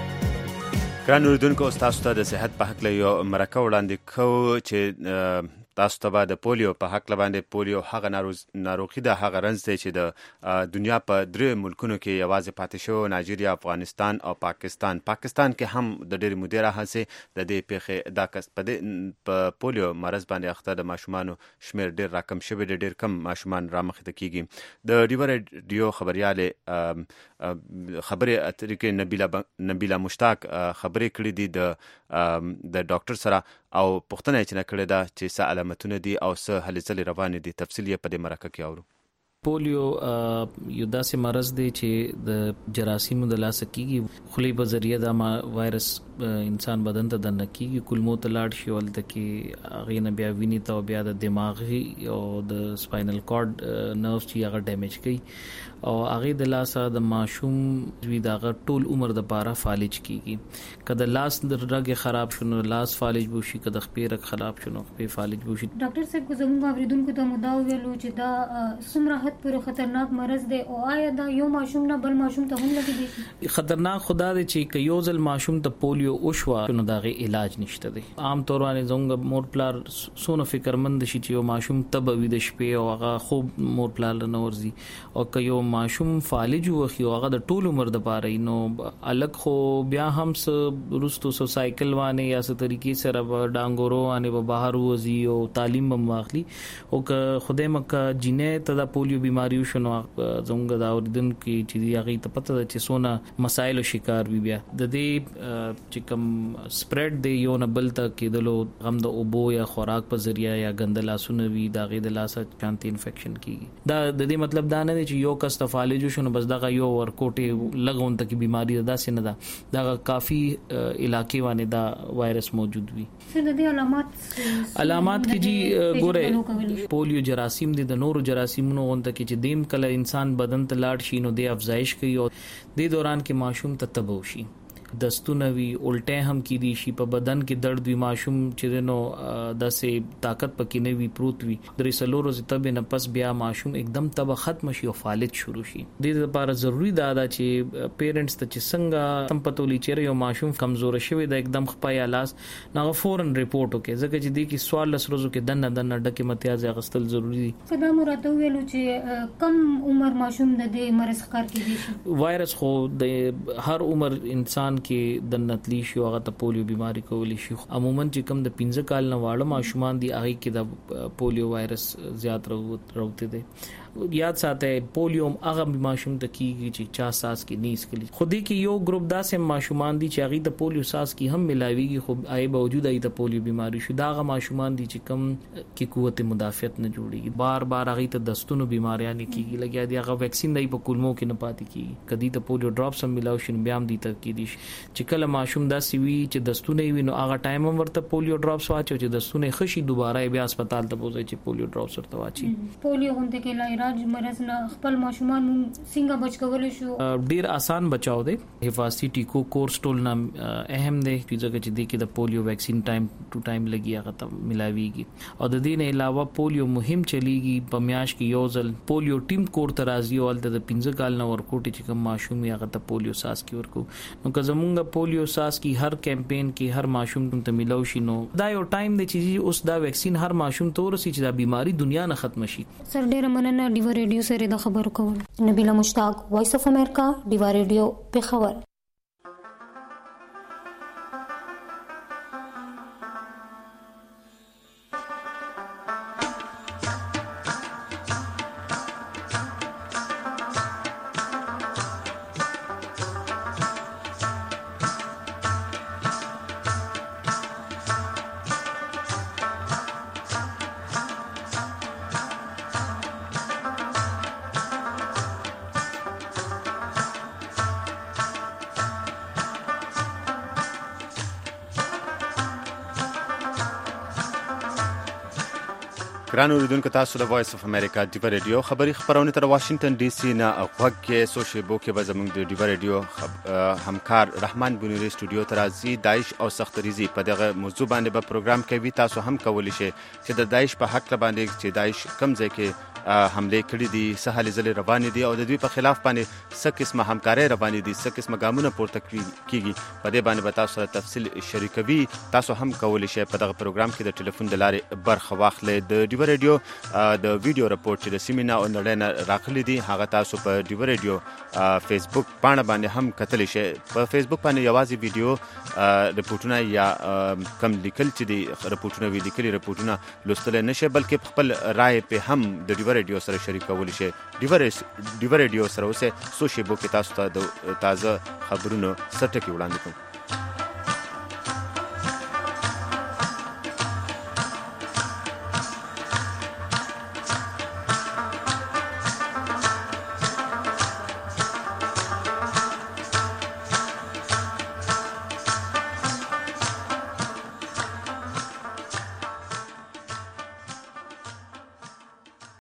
ګران اوریدونکو تاسو ته د صحت په حق له یو مرکه وړاندې کوو چې تاسو ته د پولیو په حق باندې پولیو هغه ناروغي ده، هغه رنځ دی چې د دنیا په 3 ملکونو کې یوازې پاتې شو، نایجیریا، افغانستان او پاکستان کې هم د ډېرې مودې راهیسې د دې پیښې په پولیو مرض باندې اخته د ماشومانو شمېر ډېر راکم شوی دی، ډېر کم ماشومان رامخې ته کیږي. د ډیوه ریډیو خبريالې خبرې اترې نبیله مشتاق خبرې کړې دي د ډاکټر سره او پوښتنه یې کړې ده چې څه علامتونه دي او څه هلې ځلې روانې دي. تفصیل یې په دې مرکه کې اورو. پولیو یو داسې مرض دی چې د جراثیمو د لاسه کیږي، خولې په ذریعه د وایرس انسان بدن ته دننه کیږي، کولمو ته لاړ شي، ولته کې هغې نه بیا وینې ته او بیا د دماغي او د سپاینل کارډ نروز چې هغه ډیمیج کوي او هغې د لاسه د ماشوم وي د هغه ټول عمر دپاره فالج کیږي. که د لاس د رګ خراب شو نو لاس فالج بوشي، که د خپې رګ خراب شو نو خپې فالج بوشي. ډاکټر صاحب که زموږ اوریدونکو ته مو دا وویلو چې دا څومره پر خطرناک مرض دی او آیا دا یو ماشوم نه بل ماشوم ته هم لګي دي؟ خطرناک خدا دی چې یو ځل ماشوم ته پولیو وشوه نو داغه علاج نشته دی. عام طور باندې زموږ مور پلار سونه فکرمند شي چې یو ماشوم تب وي د شپې او هغه خوب مور پلار نه ورزي، او که یو ماشوم فالج وخی او هغه د ټول عمر د پاره نو الګ خو بیا هم س رستو سو سایکل وانه یا س طریقې سره ډانګورو وانه به بهر وځي او تعلیم هم واخلي، او که خدای مکه جنې ته د پولیو بیماری شنو زموږ د اوریدونکو کې چې دی هغه ته پته ده چې سونه مسایل شکار وي، بیا د دې چې کوم سپریډ دی یو نه بل ته کېدلو غم د اوبو یا خوراک په ذریعہ یا ګنده لاسونه وي د هغې د لاسه چانتي انفیکشن کیږي. دا د دې مطلب دا نه دی چې یو کس ته فالج شنو بس دغه یو ورکوټې لګون ته کې بیماری ده، داسې نه ده. دغه کافی علاقې باندې دا وایرس موجود وي. څه د دې علامات کې جی ګوره پولیو جراثیم دي د نورو جراثیمونو غونډه کې چې دیم کله انسان بدن ته لاړ شي نو د افزایش کوي او د دوران کې ماشوم ته تبو شي، دستونه وی، الټه هم کی دي شي، په بدن کې درد وي، ماشوم چې نو داسې طاقت پکې نه وي پروت وي، درې سلورو ز تب نه پس بیا ماشوم एकदम تب ختم شي او فالج شروع شي. د دې لپاره ضروری دا ده چې پیرنټس ته چې څنګه تم پتولی چیرې یو ماشوم کمزور شوی د एकदम خپایا لاس نه فورن ریپورت وکړي، ځکه چې د کی سوال لس روزو کې دنه ډکه متیاز غستل ضروری دي. فدا مراد ویلو چې کم عمر ماشوم د دې مرز ښکار کیږي شي. وایرس خو د هر عمر انسان کې د نتلی شو هغه ته پولیو بیماری کولی شي. عموما چې کم د 15 کال نه واړه ماشومان دي هغه کې د پولیو وایرس زیات راوته دي. یاد ساته پولیو هغه ماشوم ته کیږي چې 4 ساس کې نیس کلی خودی کې یو ګروپ داسې ماشومان دي چې هغه د پولیو ساس کې هم ملاويږي، خو آی باوجود ای د پولیو بیماری شو داغه ماشومان دي چې کم کې قوت مدافعت نه جوړيږي، بار بار هغه ته دستونو بیماریاں نه کیږي، لګیا دي هغه ویکسین دای په کولمو کې نه پاتې کیږي، کدی ته پولیو ډراپس هم ملاو شي بیا هم دي ته کیږي چې کله ماشوم داسې وي چې دستونه وي نو هغه ټایم هم ورته پولیو ډراپس واچو چې دستونه خشي دوباره بیا هسپتال ته بوځي چې پولیو ډراپس ورته واچي. پولیو غونډه کې لا علاج مرز نه خپل ماشومان څنګه بچ کولای شو؟ ډیر آسان بچاو دی. حفاظتي ټیکو کورس ټول نه اهم دی چې د پولیو ویکسین ټایم ټو ټایم لګي هغه ته ملاويږي، او د دې نه علاوه پولیو مهم چلیږي په میاش کې یو ځل پولیو ټیم کور ته راځي او د 15 کال نه ورکوټي چې کوم ماشوم یې هغه ته پولیو ساس کې ورکو نو که زمونږ پولیو ساس کې هر کمپین کې هر ماشوم ته ملاو شي نو دا یو ټایم دی چې اوس دا ویکسین هر ماشوم ته ورسي چې دا بیماری دنیا نه ختم شي. سر ډیر مننه ډیو ریډیو سره د خبرو کول. نبیله مشتاق، وایس اف امریکا، ډیو ریډیو پیښور. ګران اوریدونکو، تاسو د وایس اف امریکا ډیو ریډیو خبری خبرونه تر واشنگټن ډي سي نه غوږ کې سوشيبو کې به زموږ د ډیو ریډیو همکار رحمان بنوري سټوډیو ته راځي. داعش او سختریزي په دغه موضوع باندې به پروګرام کوي. تاسو هم کولی شئ چې د داعش په حق باندې چې داعش کم ځای کې حمله کړې دي، څه هلې ځلې روانې دي او د دوی په خلاف باندې څه قسمه همکارۍ روانې دي، څه قسمه ګامونه پورته کیږي. په دې باندې به تاسو سره تفصیل شریکوي. تاسو هم کولی شئ په دغه پروګرام کې د ټلیفون د لارې برخه واخلئ. د ډیو ریډیو د ویډیو رپورټ چې د سیمې نه او نړۍ نه راغلی دي هغه تاسو په ډیو ریډیو فیسبوک پاڼه باندې هم کتلی شئ. په فیسبوک باندې یوازې ویډیو رپورټونه یا کم لیکل چې دي رپورټونه وی لیکلي رپورټونه لوستلی نه شئ، بلکې خپل رای په هم د ډیو ریډیو سره شریکولی شئ. ډیو ریډیو سره اوسئ. څو شیبو کې تاسو ته د تازه خبرونو څه ټکي وړاندې کوم.